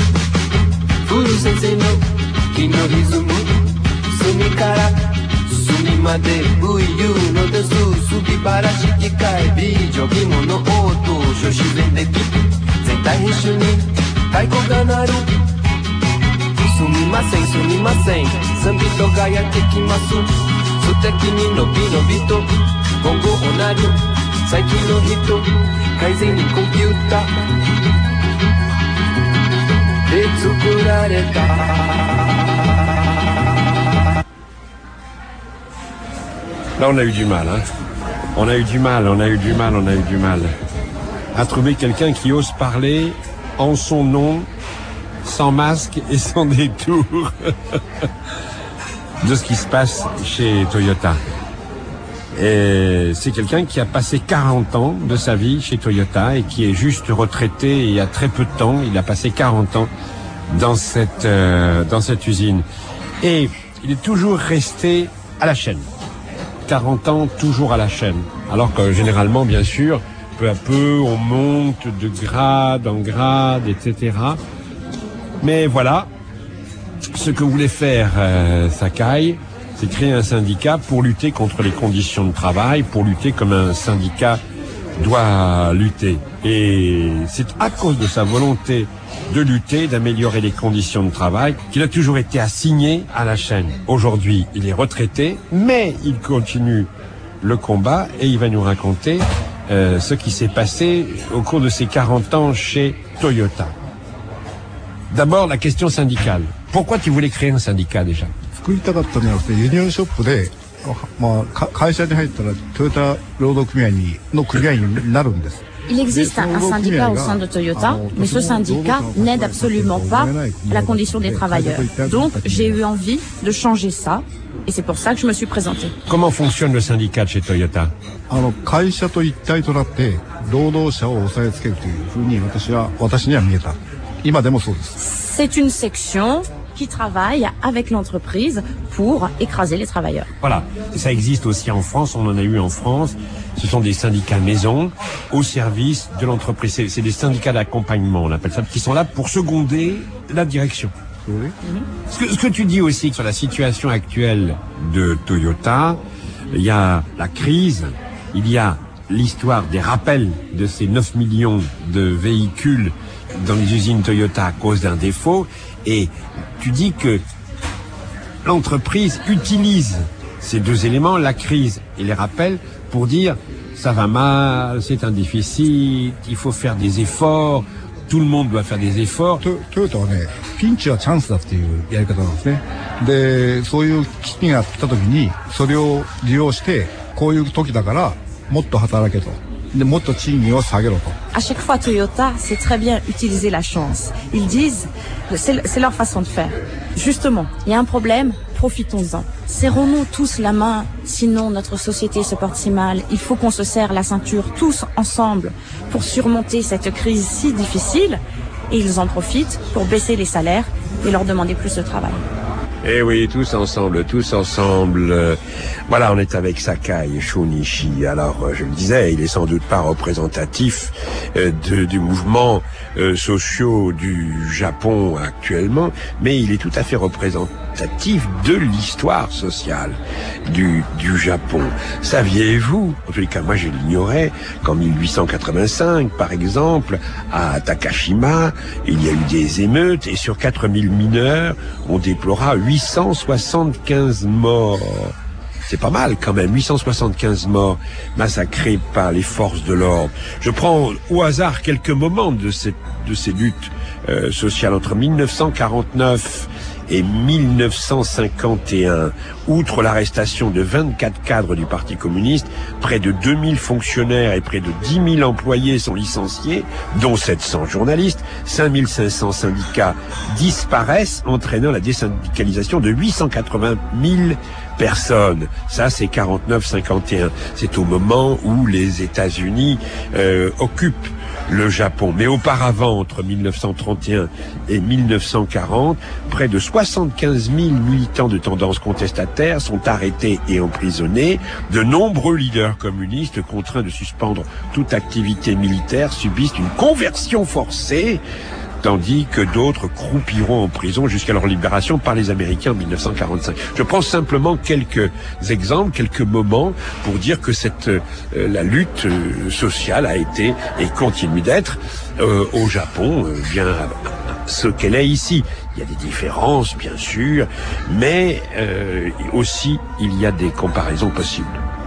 Furu sensei no kinorizumu sumi kara にまでウイユのダスすり話機械美女着物応答諸自然的絶対一緒に太鼓が鳴るすみませんすみませんサビトがやってきます素敵にのびのびと今後をなる最近の人改善にコンピューターで作られた Là, on a eu du mal, hein. On a eu du mal à trouver quelqu'un qui ose parler en son nom, sans masque et sans détour, de ce qui se passe chez Toyota. Et c'est quelqu'un qui a passé 40 ans de sa vie chez Toyota et qui est juste retraité il y a très peu de temps. Il a passé 40 ans dans cette usine. Et il est toujours resté à la chaîne. 40 ans toujours à la chaîne. Alors que généralement, bien sûr, peu à peu, on monte de grade en grade, etc. Mais voilà, ce que voulait faire Sakai, c'est créer un syndicat pour lutter contre les conditions de travail, pour lutter comme un syndicat doit lutter. Et c'est à cause de sa volonté de lutter, d'améliorer les conditions de travail, qu'il a toujours été assigné à la chaîne. Aujourd'hui, il est retraité, mais il continue le combat et il va nous raconter ce qui s'est passé au cours de ses 40 ans chez Toyota. D'abord, la question syndicale. Pourquoi tu voulais créer un syndicat déjà? 作りたかったんじゃなくて、ユニオンショップで、会社に入ったらトヨタ労働組合の組合員になるんです。 Il existe un syndicat au sein de Toyota, mais ce syndicat n'aide absolument pas la condition des travailleurs. Donc, j'ai eu envie de changer ça, et c'est pour ça que je me suis présentée. Comment fonctionne le syndicat chez Toyota? 会社と一体となって労働者を抑えつけるというふうに私には見えた。今でもそうです。 C'est une section qui travaille avec l'entreprise pour écraser les travailleurs. Voilà, ça existe aussi en France, on en a eu en France. Ce sont des syndicats maison au service de l'entreprise. C'est des syndicats d'accompagnement, on appelle ça, qui sont là pour seconder la direction. Oui. Ce que tu dis aussi sur la situation actuelle de Toyota, il y a la crise, il y a l'histoire des rappels de ces 9 millions de véhicules dans les usines Toyota à cause d'un défaut, et tu dis que l'entreprise utilise ces deux éléments, la crise et les rappels, pour dire ça va mal, c'est un déficit, il faut faire des efforts, tout le monde doit faire des efforts. Toyota はね、ピンチはチャンスだっていうやり方なんですね。で、そういう危機が来た時にそれを利用してこういう時だからもっと働けと。 À chaque fois, Toyota sait très bien utiliser la chance. Ils disent, c'est leur façon de faire. Justement, il y a un problème, profitons-en. Serrons-nous tous la main, sinon notre société se porte si mal. Il faut qu'on se serre la ceinture tous ensemble pour surmonter cette crise si difficile. Et ils en profitent pour baisser les salaires et leur demander plus de travail. Eh oui, tous ensemble. Voilà, on est avec Sakai Shunichi. Alors, je le disais, il est sans doute pas représentatif du mouvement sociaux du Japon actuellement, mais il est tout à fait représentatif de l'histoire sociale du Japon. Saviez-vous, en tous les cas moi je l'ignorais, qu'en 1885, par exemple, à Takashima, il y a eu des émeutes et sur 4000 mineurs, on déplora 875 morts. C'est pas mal quand même, 875 morts massacrés par les forces de l'ordre. Je prends au hasard quelques moments de ces luttes sociales entre 1949 et 1951. Outre l'arrestation de 24 cadres du Parti communiste, près de 2000 fonctionnaires et près de 10 000 employés sont licenciés, dont 700 journalistes. 5500 syndicats disparaissent, entraînant la désyndicalisation de 880 000 personnes. Ça, c'est 49-51. C'est au moment où les États-Unis occupent le Japon. Mais auparavant, entre 1931 et 1940, près de 75 000 militants de tendance contestataire sont arrêtés et emprisonnés. De nombreux leaders communistes, contraints de suspendre toute activité militaire, subissent une conversion forcée tandis que d'autres croupiront en prison jusqu'à leur libération par les Américains en 1945. Je prends simplement quelques exemples, quelques moments pour dire que la lutte sociale a été et continue d'être au Japon bien ce qu'elle est ici. Il y a des différences, bien sûr, mais aussi il y a des comparaisons possibles.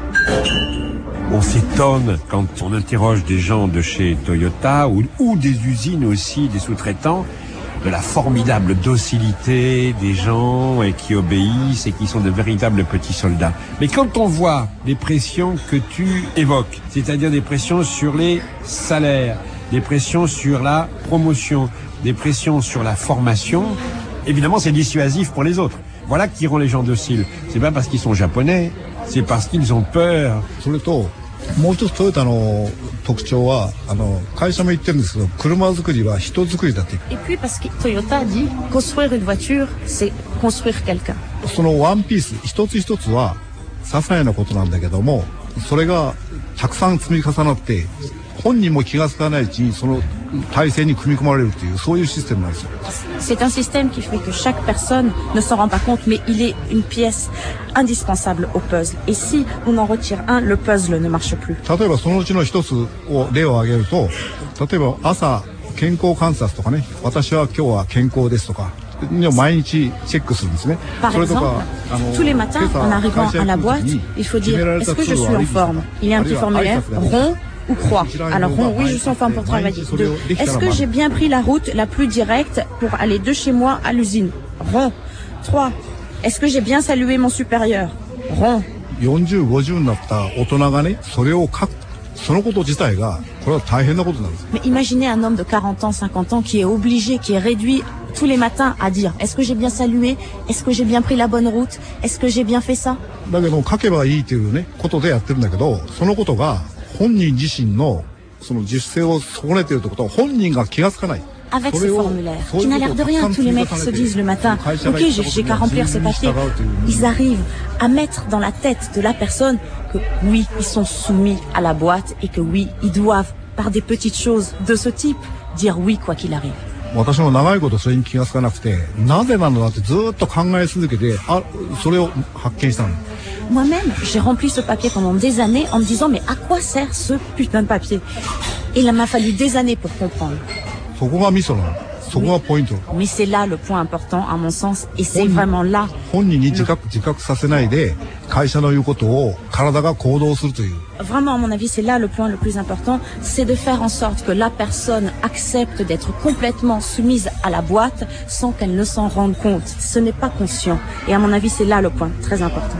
On s'étonne quand on interroge des gens de chez Toyota ou des usines aussi, des sous-traitants, de la formidable docilité des gens et qui obéissent et qui sont de véritables petits soldats. Mais quand on voit les pressions que tu évoques, c'est-à-dire des pressions sur les salaires, des pressions sur la promotion, des pressions sur la formation, évidemment c'est dissuasif pour les autres. Voilà qui rend les gens dociles. C'est pas parce qu'ils sont japonais, c'est parce qu'ils ont peur. もう一つトヨタの特徴は会社も言ってるんですけど車作りは人作りだって。 Et puis parce que Toyota dit construire une voiture c'est construire quelqu'un. そのワンピース一つ一つは些細なことなんだけどもそれがたくさん積み重なって本人も気がつかないうちにその体制に組み込まれるっていうそういうシステムなんですよ。 C'est un système qui fait que chaque personne ne s'en rend pas compte, mais il est une pièce indispensable au puzzle. Et si on en retire un, le puzzle ne marche plus. 例えばそのうちの一つを例を挙げると、例えば朝健康観察とかね、私は今日は健康ですとか。毎日チェックするんですね。 Par exemple, tous les matins, en arrivant à la boîte, il faut dire est-ce que je suis en forme. Il y a un petit formulaire rond ou croix. Alors rond, oui, je suis en forme pour travailler. 2. Est-ce que j'ai bien pris la route la plus directe pour aller de chez moi à l'usine. Rond. 3. Est-ce que j'ai bien salué mon supérieur. Rond. 40、50になった大人がね、それを書く。そのこと自体がこれは大変なことなんです。 Mais imaginez un homme de 40 ans, 50 ans qui est obligé, qui est réduit tous les matins à dire est-ce que j'ai bien salué, est-ce que j'ai bien pris la bonne route, est-ce que j'ai bien fait ça. だけど書けばいいというねことでやってるんだけど、そのことが本人自身のその自主性を損ねているということを本人が気がつかない。 Avec ce formulaire, qui n'a l'air de rien, tous les mecs se disent le matin, ok, j'ai qu'à remplir ces papiers. Ils arrivent à mettre dans la tête de la personne que oui, ils sont soumis à la boîte et que oui, ils doivent, par des petites choses de ce type, dire oui quoi qu'il arrive. 私も長いことそれに気がつかなくて、なぜなのだってずっと考え続けて、それを発見したの。 Moi-même, j'ai rempli ce papier pendant des années en me disant mais à quoi sert ce putain de papier? Et il m'a fallu des années pour comprendre. そこがミソなの。そこがポイント。 Mais c'est là le point important à mon sens et c'est vraiment là. 本人に自覚させないで会社の言うことを体が行動するという。 Vraiment à mon avis c'est là le point le plus important, c'est de faire en sorte que la personne accepte d'être complètement soumise à la boîte sans qu'elle ne s'en rende compte. Ce n'est pas conscient et à mon avis c'est là le point très important.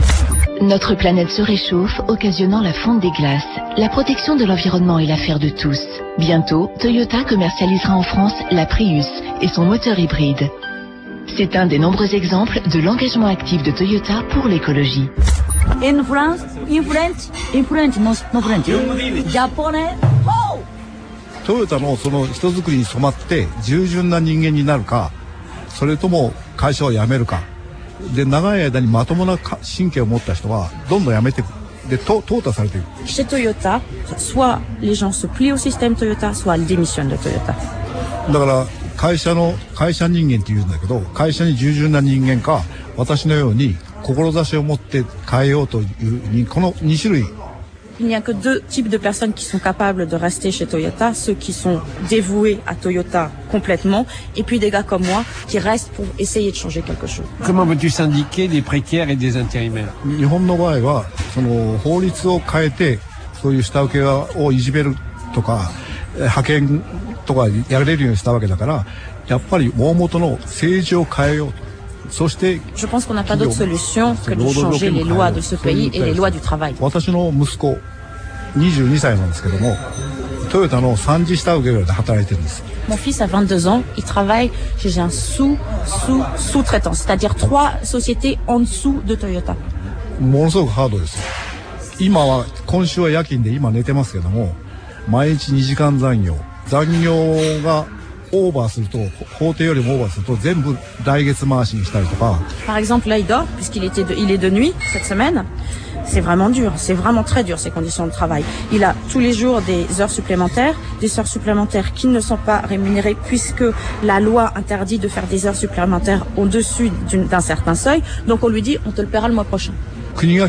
Notre planète se réchauffe, occasionnant la fonte des glaces. La protection de l'environnement est l'affaire de tous. Bientôt, Toyota commercialisera en France la Prius et son moteur hybride. C'est un des nombreux exemples de l'engagement actif de Toyota pour l'écologie. In France, in French, no French. Japanese. Oh! トヨタのその人づくりに染まって従順な人間になるか、それとも会社を辞めるか。 で長い間にまともな神経を持った人はどんどんやめていく。で淘汰されていく。 Chez Toyota, soit les gens se plient au système Toyota, soit ils démissionnent de Toyota. だから会社人間って言うんだけど、会社に従順な人間か、私のように志を持って変えようというこの2種類。 Il n'y a que deux types de personnes qui sont capables de rester chez Toyota, ceux qui sont dévoués à Toyota complètement, et puis des gars comme moi qui restent pour essayer de changer quelque chose. Comment veux-tu syndiquer des précaires et des intérimaires? 日本の場合はその法律を変えてそういう下請けをいじめるとか派遣とかやれるようにしたわけだから、やっぱり大元の政治を変えようと。 Je pense qu'on n'a pas d'autre solution que de changer les lois de ce pays et les lois du travail. 私の息子22歳なんですけども、トヨタの3次下請けで働いてるんです。 Mon fils a 22 ans, il travaille chez un sous-traitant, c'est-à-dire 3 sociétés en dessous de Toyota. ものすごくハードです。今週は夜勤で今寝てますけども、毎日2時間残業が オーバーすると法定よりもオーバーすると全部来月回しにしたりとか。 Par exemple, là il dort puisqu'il est de nuit cette semaine. c'est vraiment dur, c'est vraiment très dur ces conditions de travail. Il a tous les jours des heures supplémentaires qui ne sont pas rémunérées puisque la loi interdit de faire des heures supplémentaires au-dessus d'un certain seuil. Donc on lui dit, on te le paiera le mois prochain. Il y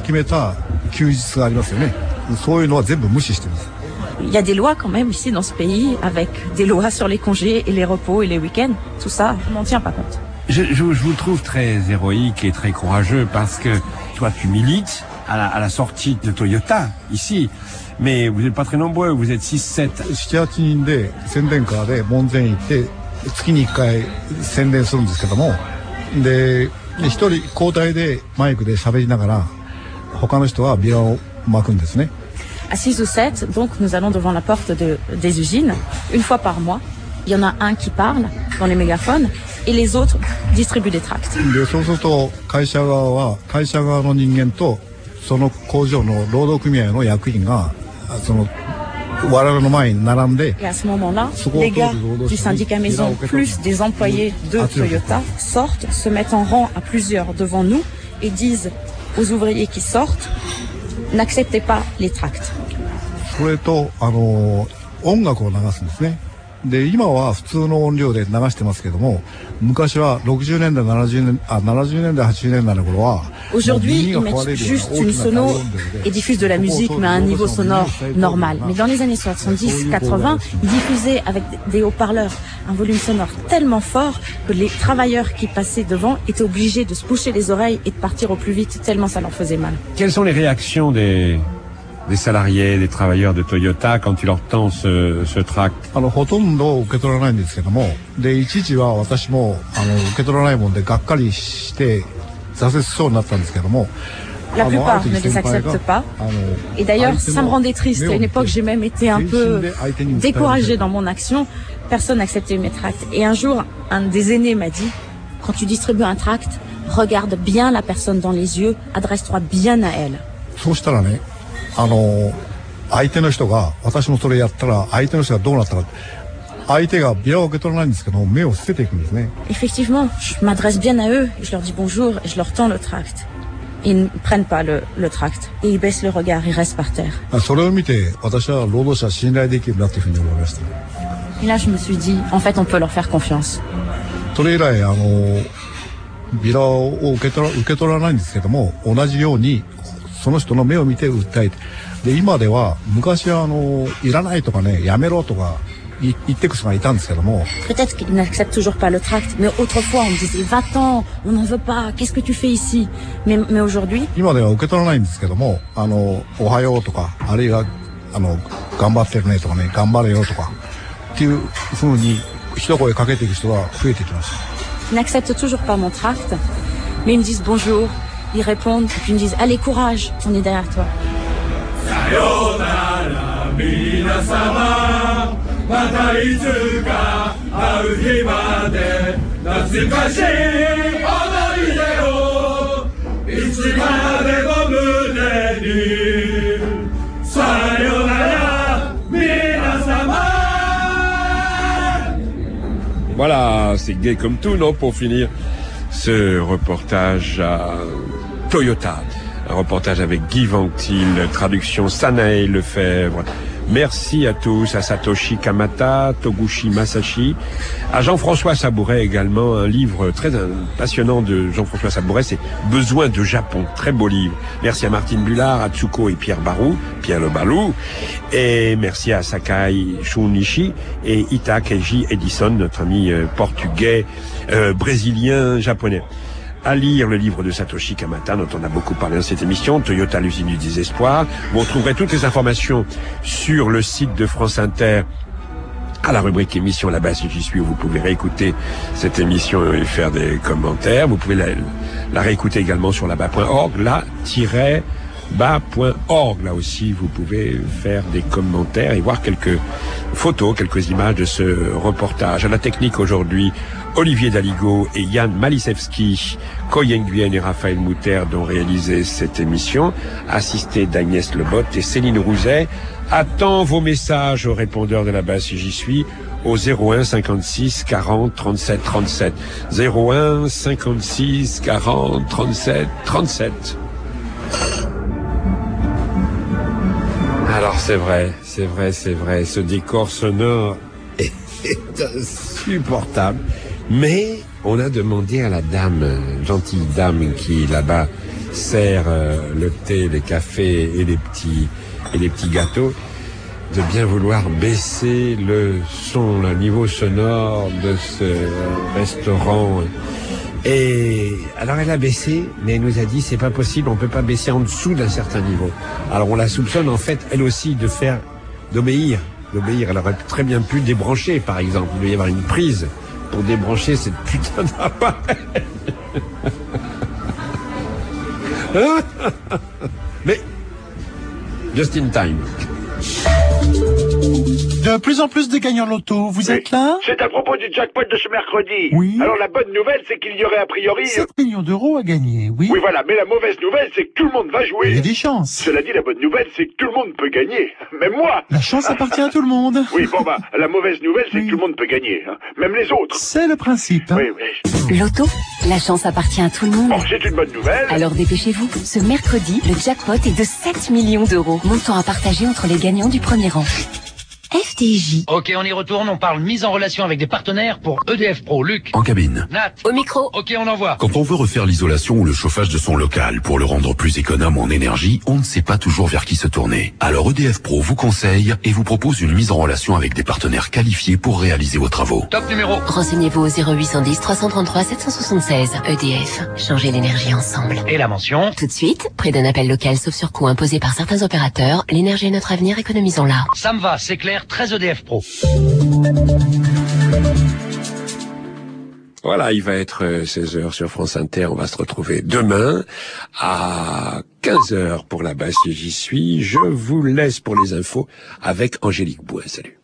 a des lois quand même ici dans ce pays avec des lois sur les congés et les repos et les week-ends. Tout ça, on n'en tient pas compte. Je vous trouve très héroïque et très courageux parce que toi tu milites à la sortie de Toyota ici, mais vous n'êtes pas très nombreux, vous êtes 6-7. 7-8人で宣伝カーで門前行って月に1回宣伝するんですけども、で一人交代でマイクで喋りながら他の人はビラを巻くんですね。 À 6 ou 7, donc nous allons devant la porte des usines une fois par mois. Il y en a un qui parle dans les mégaphones et les autres distribuent des tracts. でそうすると会社側の人間とその工場の労働組合の役員がその我々の前に並んで。 Et à ce moment-là, les gars du syndicat maison plus des employés de Toyota sortent, se mettent en rang à plusieurs devant nous et disent aux ouvriers qui sortent, n'acceptez pas les tracts. それと音楽を流すんですね。で今は普通の音量で流してますけども、昔は60年代70年代80年代の頃は Aujourd'hui, ils mettent juste une sono et diffusent de la musique, mais à un niveau sonore normal. Mais dans les années 70-80, ils diffusaient avec des haut-parleurs un volume sonore tellement fort que les travailleurs qui passaient devant étaient obligés de se boucher les oreilles et de partir au plus vite, tellement ça leur faisait mal. Quelles sont les réactions des salariés, des travailleurs de Toyota quand tu leur tends ce tract? ほとんど受け取らないんですけども、で一時は私も受け取らないもんでがっかりして挫折しそうになったんですけども。 La plupart ne les acceptent pas. Et d'ailleurs, ça me rendait triste. À une époque, j'ai même été un peu découragée dans mon action. Personne n'acceptait mes tracts. Et un jour, un des aînés m'a dit, quand tu distribues un tract, regarde bien la personne dans les yeux, adresse-toi bien à elle. そうしたらね、相手の人が私もそれやったら相手の人がどうなったか。相手がビラを受け取らないんですけど、目を捨てていくんですね。 Effectivement, je m'adresse bien à eux, je leur dis bonjour et je leur tends le tract. Ils ne prennent pas le tract et ils baissent le regard, ils restent par terre. それを見て私は労働者信頼できるなというふうに思いました。 Et là, je me suis dit, en fait, on peut leur faire confiance. それ以来ビラを受け取らないんですけども、同じようにその人の目を見て訴えて、で今では昔はいらないとかね、やめろとか。 Peut-être qu'ils n'acceptent toujours pas le tract, mais autrefois on me disait va-t'en, on n'en veut pas, qu'est-ce que tu fais ici? Mais aujourd'hui, 今では受け取らないんですけども、おはようとか、あるいは頑張ってるねとかね、頑張れよとかっていう風に一声かけていく人が増えてきました。 ils n'acceptent toujours pas mon tract, mais ils me disent bonjour, ils répondent, et puis ils me disent allez courage, on est derrière toi. Sayonara, minasama. またいつか会う日まで懐かしい思い出をいつまでも胸にさよなら皆様 Voilà, c'est gai comme tout, non, pour finir ce reportage à Toyota. Un reportage avec Guy Ventil, traduction Sanae Lefebvre. Merci à tous, à Satoshi Kamata, Toguchi Masashi, à Jean-François Sabouret également, un livre très passionnant de Jean-François Sabouret, c'est Besoin de Japon, très beau livre. Merci à Martine Bullard, à Tsuko et Pierre Le Balou, et merci à Sakai Shunichi et Ita Keiji Edison, notre ami portugais, brésilien, japonais. À lire le livre de Satoshi Kamata, dont on a beaucoup parlé dans cette émission, Toyota, l'usine du désespoir. Vous retrouverez toutes les informations sur le site de France Inter, à la rubrique émission là-bas si j'y suis, où vous pouvez réécouter cette émission et faire des commentaires. Vous pouvez la réécouter également sur là-bas.org, là-bas.org. Là aussi, vous pouvez faire des commentaires et voir quelques photos, quelques images de ce reportage. À la technique aujourd'hui, Olivier Daligo et Yann Malisewski, Koyen Nguyen et Raphaël Mouter ont réalisé cette émission, assisté d'Agnès Lebotte et Céline Rouzet. Attends vos messages au répondeur de la base si j'y suis au 01 56 40 37 37. 01 56 40 37 37. Alors c'est vrai, ce décor sonore est insupportable. Mais on a demandé à la dame, gentille dame qui là-bas sert le thé, les cafés et les petits gâteaux, de bien vouloir baisser le son, le niveau sonore de ce restaurant. Et alors elle a baissé, mais elle nous a dit c'est pas possible, on peut pas baisser en dessous d'un certain niveau. Alors on la soupçonne en fait elle aussi d'obéir. Elle aurait très bien pu débrancher par exemple. Il doit y avoir une prise pour débrancher cette putain d'appareil. Mais just in time. De plus en plus de gagnants loto, vous êtes là? C'est à propos du jackpot de ce mercredi. Oui. Alors la bonne nouvelle, c'est qu'il y aurait a priori... 7 millions d'euros à gagner, oui. Oui, voilà, mais la mauvaise nouvelle, c'est que tout le monde va jouer. Il y a des chances. Cela dit, la bonne nouvelle, c'est que tout le monde peut gagner. Même moi. La chance appartient à tout le monde. Oui, bon bah, la mauvaise nouvelle, c'est que tout le monde peut gagner. Hein. Même les autres. C'est le principe. Oui, oui. Loto, la chance appartient à tout le monde. Bon, c'est une bonne nouvelle. Alors dépêchez-vous. Ce mercredi, le jackpot est de 7 millions d'euros. Montant à partager entre les gagnants du premier rang. FDJ. Ok, on y retourne, on parle mise en relation avec des partenaires pour EDF Pro. Luc. En cabine. Nat. Au micro. Ok, on envoie. Quand on veut refaire l'isolation ou le chauffage de son local pour le rendre plus économe en énergie, on ne sait pas toujours vers qui se tourner. Alors EDF Pro vous conseille et vous propose une mise en relation avec des partenaires qualifiés pour réaliser vos travaux. Top numéro. Renseignez-vous au 0810 333 776. EDF. Changez l'énergie ensemble. Et la mention. Tout de suite, près d'un appel local sauf sur coût imposé par certains opérateurs, l'énergie est notre avenir, économisons-la. Ça me va, c'est clair, très EDF Pro. Voilà, il va être 16h sur France Inter. On va se retrouver demain à 15h pour la basse et j'y suis. Je vous laisse pour les infos avec Angélique Bouin. Salut.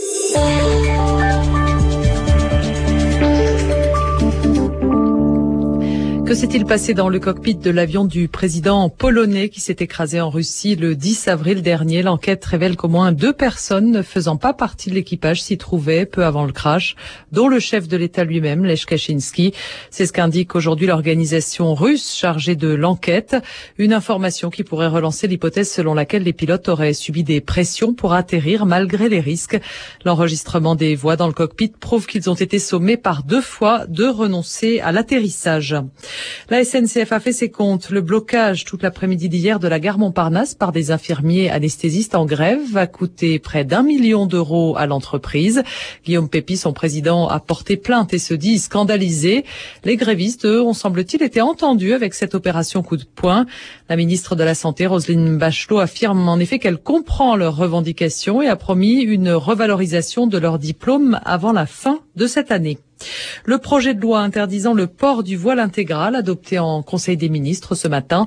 Que s'est-il passé dans le cockpit de l'avion du président polonais qui s'est écrasé en Russie le 10 avril dernier? L'enquête révèle qu'au moins 2 personnes ne faisant pas partie de l'équipage s'y trouvaient peu avant le crash, dont le chef de l'État lui-même, Lech Kaczynski. C'est ce qu'indique aujourd'hui l'organisation russe chargée de l'enquête. Une information qui pourrait relancer l'hypothèse selon laquelle les pilotes auraient subi des pressions pour atterrir malgré les risques. L'enregistrement des voix dans le cockpit prouve qu'ils ont été sommés par 2 fois de renoncer à l'atterrissage. La SNCF a fait ses comptes. Le blocage toute l'après-midi d'hier de la gare Montparnasse par des infirmiers anesthésistes en grève va coûter près d'1 million d'euros à l'entreprise. Guillaume Pépi, son président, a porté plainte et se dit scandalisé. Les grévistes, eux, ont semble-t-il été entendus avec cette opération coup de poing. La ministre de la Santé, Roselyne Bachelot, affirme en effet qu'elle comprend leurs revendications et a promis une revalorisation de leur diplôme avant la fin de cette année. Le projet de loi interdisant le port du voile intégral adopté en Conseil des ministres ce matin,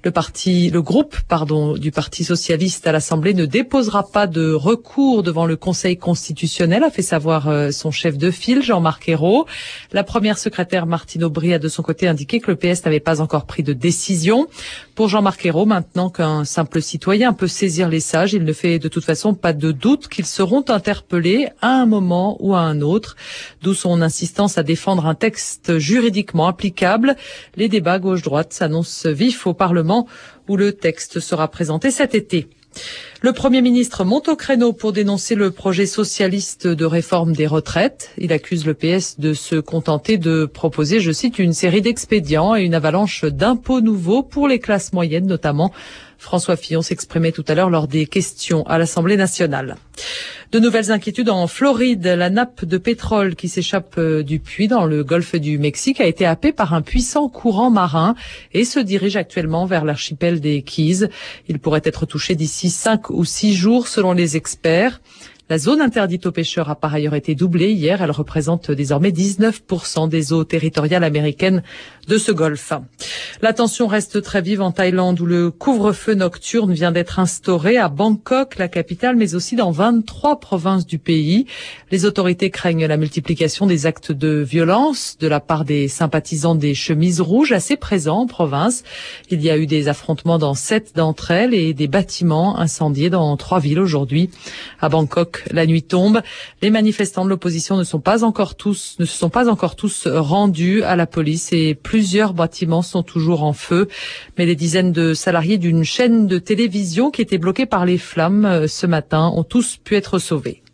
le groupe du Parti socialiste à l'Assemblée ne déposera pas de recours devant le Conseil constitutionnel, a fait savoir son chef de file, Jean-Marc Ayrault. La première secrétaire Martine Aubry a de son côté indiqué que le PS n'avait pas encore pris de décision. Pour Jean-Marc Ayrault, maintenant qu'un simple citoyen peut saisir les sages, il ne fait de toute façon pas de doute qu'ils seront interpellés à un moment ou à un autre, d'où son insistance à défendre un texte juridiquement applicable. Les débats gauche-droite s'annoncent vifs au Parlement où le texte sera présenté cet été. Le Premier ministre monte au créneau pour dénoncer le projet socialiste de réforme des retraites. Il accuse le PS de se contenter de proposer, je cite, une série d'expédients et une avalanche d'impôts nouveaux pour les classes moyennes notamment. François Fillon s'exprimait tout à l'heure lors des questions à l'Assemblée nationale. De nouvelles inquiétudes en Floride. La nappe de pétrole qui s'échappe du puits dans le golfe du Mexique a été happée par un puissant courant marin et se dirige actuellement vers l'archipel des Keys. Il pourrait être touché d'ici 5 ou 6 jours selon les experts. La zone interdite aux pêcheurs a par ailleurs été doublée hier. Elle représente désormais 19% des eaux territoriales américaines de ce golfe. La tension reste très vive en Thaïlande où le couvre-feu nocturne vient d'être instauré à Bangkok, la capitale, mais aussi dans 23 provinces du pays. Les autorités craignent la multiplication des actes de violence de la part des sympathisants des chemises rouges assez présents en province. Il y a eu des affrontements dans 7 d'entre elles et des bâtiments incendiés dans 3 villes aujourd'hui. À Bangkok, Beyrouth. La nuit tombe. Les manifestants de l'opposition ne se sont pas encore tous rendus à la police et plusieurs bâtiments sont toujours en feu. Mais les dizaines de salariés d'une chaîne de télévision qui était bloquée par les flammes ce matin ont tous pu être sauvés.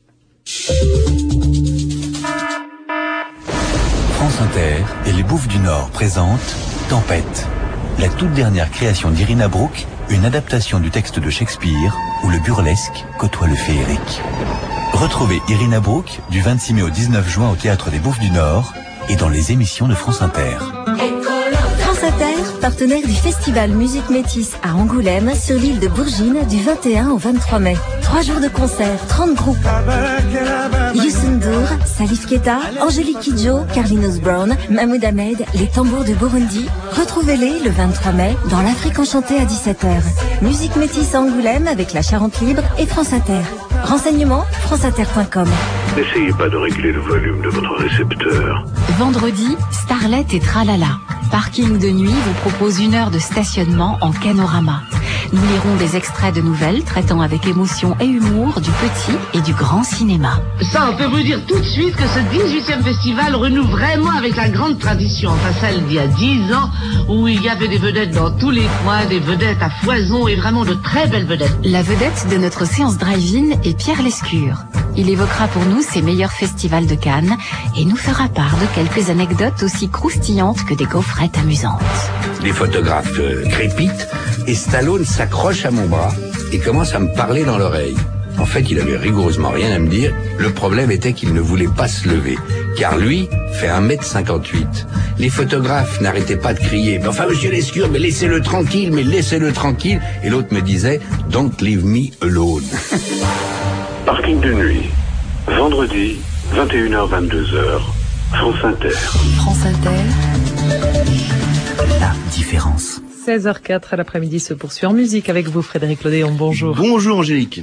France Inter et les Bouffes du Nord présentent Tempête, la toute dernière création d'Irina Brooke, une adaptation du texte de Shakespeare où le burlesque côtoie le féerique. Retrouvez Irina Brooke du 26 mai au 19 juin au Théâtre des Bouffes du Nord et dans les émissions de France Inter. France Inter, partenaire du festival Musique Métis à Angoulême sur l'île de Bourgine du 21 au 23 mai. 3 jours de concerts, 30 groupes. Youssou N'Dour, Salif Keita, Angélique Kidjo, Carlinhos Brown, Mahmoud Ahmed, les tambours de Burundi. Retrouvez-les le 23 mai dans l'Afrique enchantée à 17h. Musique Métis à Angoulême avec la Charente Libre et France Inter. Renseignements, franceinter.com. N'essayez pas de régler le volume de votre récepteur. Vendredi, Starlet et Tralala. Parking de nuit vous propose 1 heure de stationnement en Canorama. Nous lirons des extraits de nouvelles traitant avec émotion et humour du petit et du grand cinéma. Ça, on peut vous dire tout de suite que ce 18e festival renoue vraiment avec la grande tradition, enfin celle d'il y a 10 ans, où il y avait des vedettes dans tous les coins, des vedettes à foison et vraiment de très belles vedettes. La vedette de notre séance drive-in est Pierre Lescure. Il évoquera pour nous ses meilleurs festivals de Cannes et nous fera part de quelques anecdotes aussi croustillantes que des gaufrettes amusantes. Les photographes crépitent et Stallone s'accroche à mon bras et commence à me parler dans l'oreille. En fait, il avait rigoureusement rien à me dire. Le problème était qu'il ne voulait pas se lever, car lui fait 1m58. Les photographes n'arrêtaient pas de crier « Enfin, monsieur Lescure, mais laissez-le tranquille, mais laissez-le tranquille !» Et l'autre me disait « Don't leave me alone !» Parking de nuit, vendredi, 21h-22h, France Inter. France Inter, la différence. 16h04 à l'après-midi se poursuit en musique avec vous, Frédéric Lodéon. Bonjour. Bonjour, Angélique.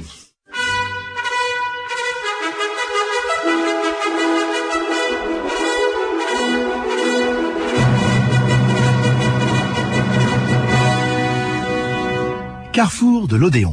Carrefour de l'Odéon.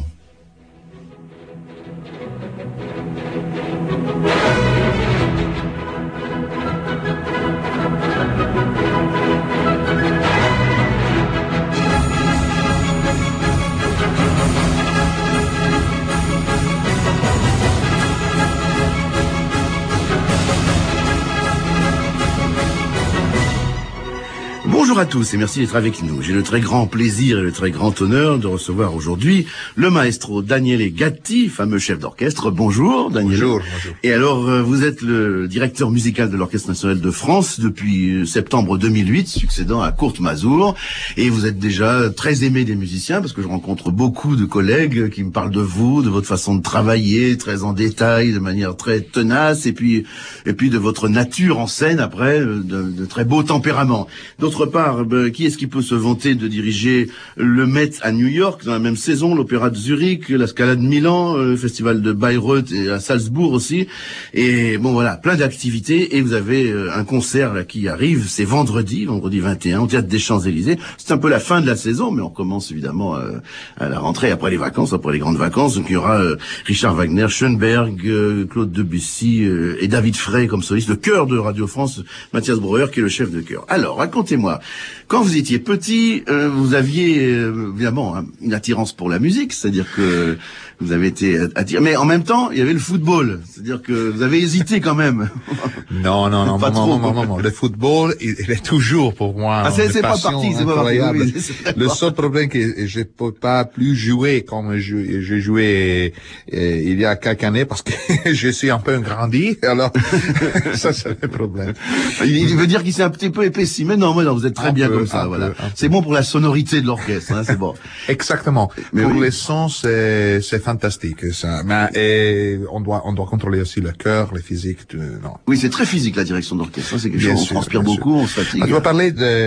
Bonjour à tous et merci d'être avec nous. J'ai le très grand plaisir et le très grand honneur de recevoir aujourd'hui le maestro Daniele Gatti, fameux chef d'orchestre. Bonjour Daniele. Bonjour, bonjour. Et alors, vous êtes le directeur musical de l'Orchestre National de France depuis septembre 2008, succédant à Kurt Masur. Et vous êtes déjà très aimé des musiciens parce que je rencontre beaucoup de collègues qui me parlent de vous, de votre façon de travailler, très en détail, de manière très tenace, et puis de votre nature en scène après, de très beau tempérament. D'autre part, qui est-ce qui peut se vanter de diriger le Met à New York dans la même saison, l'Opéra de Zurich, la Scala de Milan, le Festival de Bayreuth et à Salzbourg aussi. Et bon voilà, plein d'activités. Et vous avez un concert là qui arrive, c'est vendredi 21 au Théâtre des Champs-Élysées. C'est un peu la fin de la saison, mais on commence évidemment à la rentrée, après les vacances, après les grandes vacances. Donc il y aura Richard Wagner, Schoenberg, Claude Debussy et David Frey comme soliste, le chœur de Radio France, Mathias Breuer qui est le chef de chœur. Alors, racontez-moi. Quand vous étiez petit, vous aviez évidemment une attirance pour la musique, c'est-à-dire que vous avez été attiré, mais en même temps, il y avait le football, c'est-à-dire que vous avez hésité quand même. Non, le football, il est toujours pour moi. Ah, c'est pas parti, c'est pas parti. Oui, le seul problème que je peux pas plus jouer comme je jouais il y a quelques années parce que je suis un peu grandi, alors ça c'est le problème. Il veut dire qu'il s'est un petit peu épaissi, mais non, vous êtes très bien comme ça, voilà. C'est bon pour la sonorité de l'orchestre, hein, c'est bon. Exactement. Mais pour les sons, c'est fantastique, ça. Mais, on doit contrôler aussi le cœur, les physiques, non. Oui, c'est très physique, la direction d'orchestre, hein, c'est quelque chose, on transpire beaucoup, on se fatigue. Je dois parler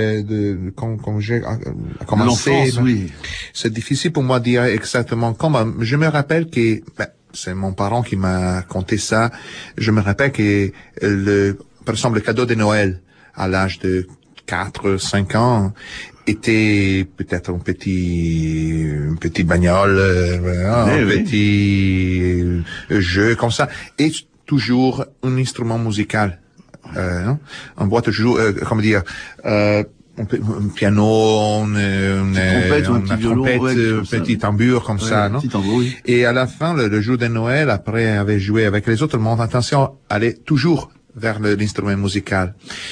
quand j'ai commencé. L'enfance, oui. C'est difficile pour moi de dire exactement comment. Je me rappelle que, c'est mon parent qui m'a conté ça. Je me rappelle que par exemple, le cadeau de Noël, à l'âge de 4-5 ans, était peut-être un petit bagnole, petit jeu comme ça, et toujours un instrument musical. On voit toujours, un piano, une trompette, un petit tambour comme ça, non? Tambour, oui. Et à la fin, le jour de Noël, après avoir joué avec les autres, mon attention allait toujours vers l'instrument musical.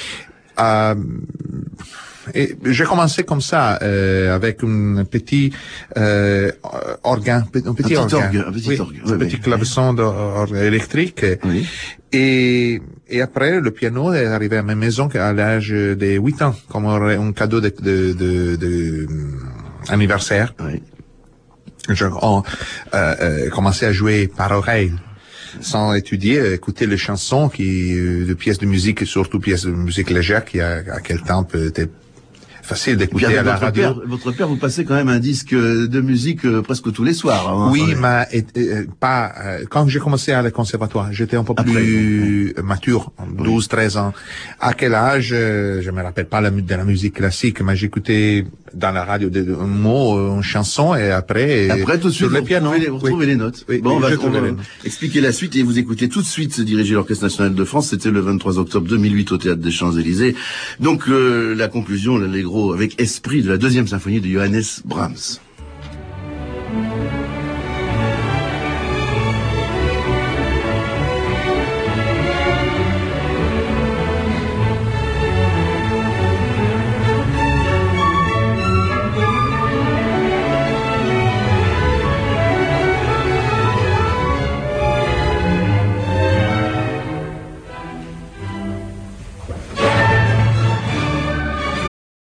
Et j'ai commencé comme ça, avec un petit organe, un petit clavecin électrique. Oui. Et après, le piano est arrivé à ma maison à l'âge de 8 ans, comme un cadeau de anniversaire. Oui. J'ai commencé à jouer par oreille, sans écouter les chansons de pièces de musique, et surtout pièces de musique légère qui à quel temps était facile d'écouter à la radio. Votre père vous passait quand même un disque de musique presque tous les soirs. Hein, oui, mais quand j'ai commencé à le conservatoire, j'étais un peu plus mature, 12-13 ans. À quel âge, je me rappelle pas de la musique classique, mais j'écoutais dans la radio un mot, une chanson, et après tout de suite, sur le piano, vous retrouvez les notes. Oui, bon, on va expliquer la suite, et vous écoutez tout de suite se diriger l'Orchestre National de France. C'était le 23 octobre 2008 au Théâtre des Champs-Élysées. Donc, la conclusion, l'allegro avec esprit de la deuxième symphonie de Johannes Brahms.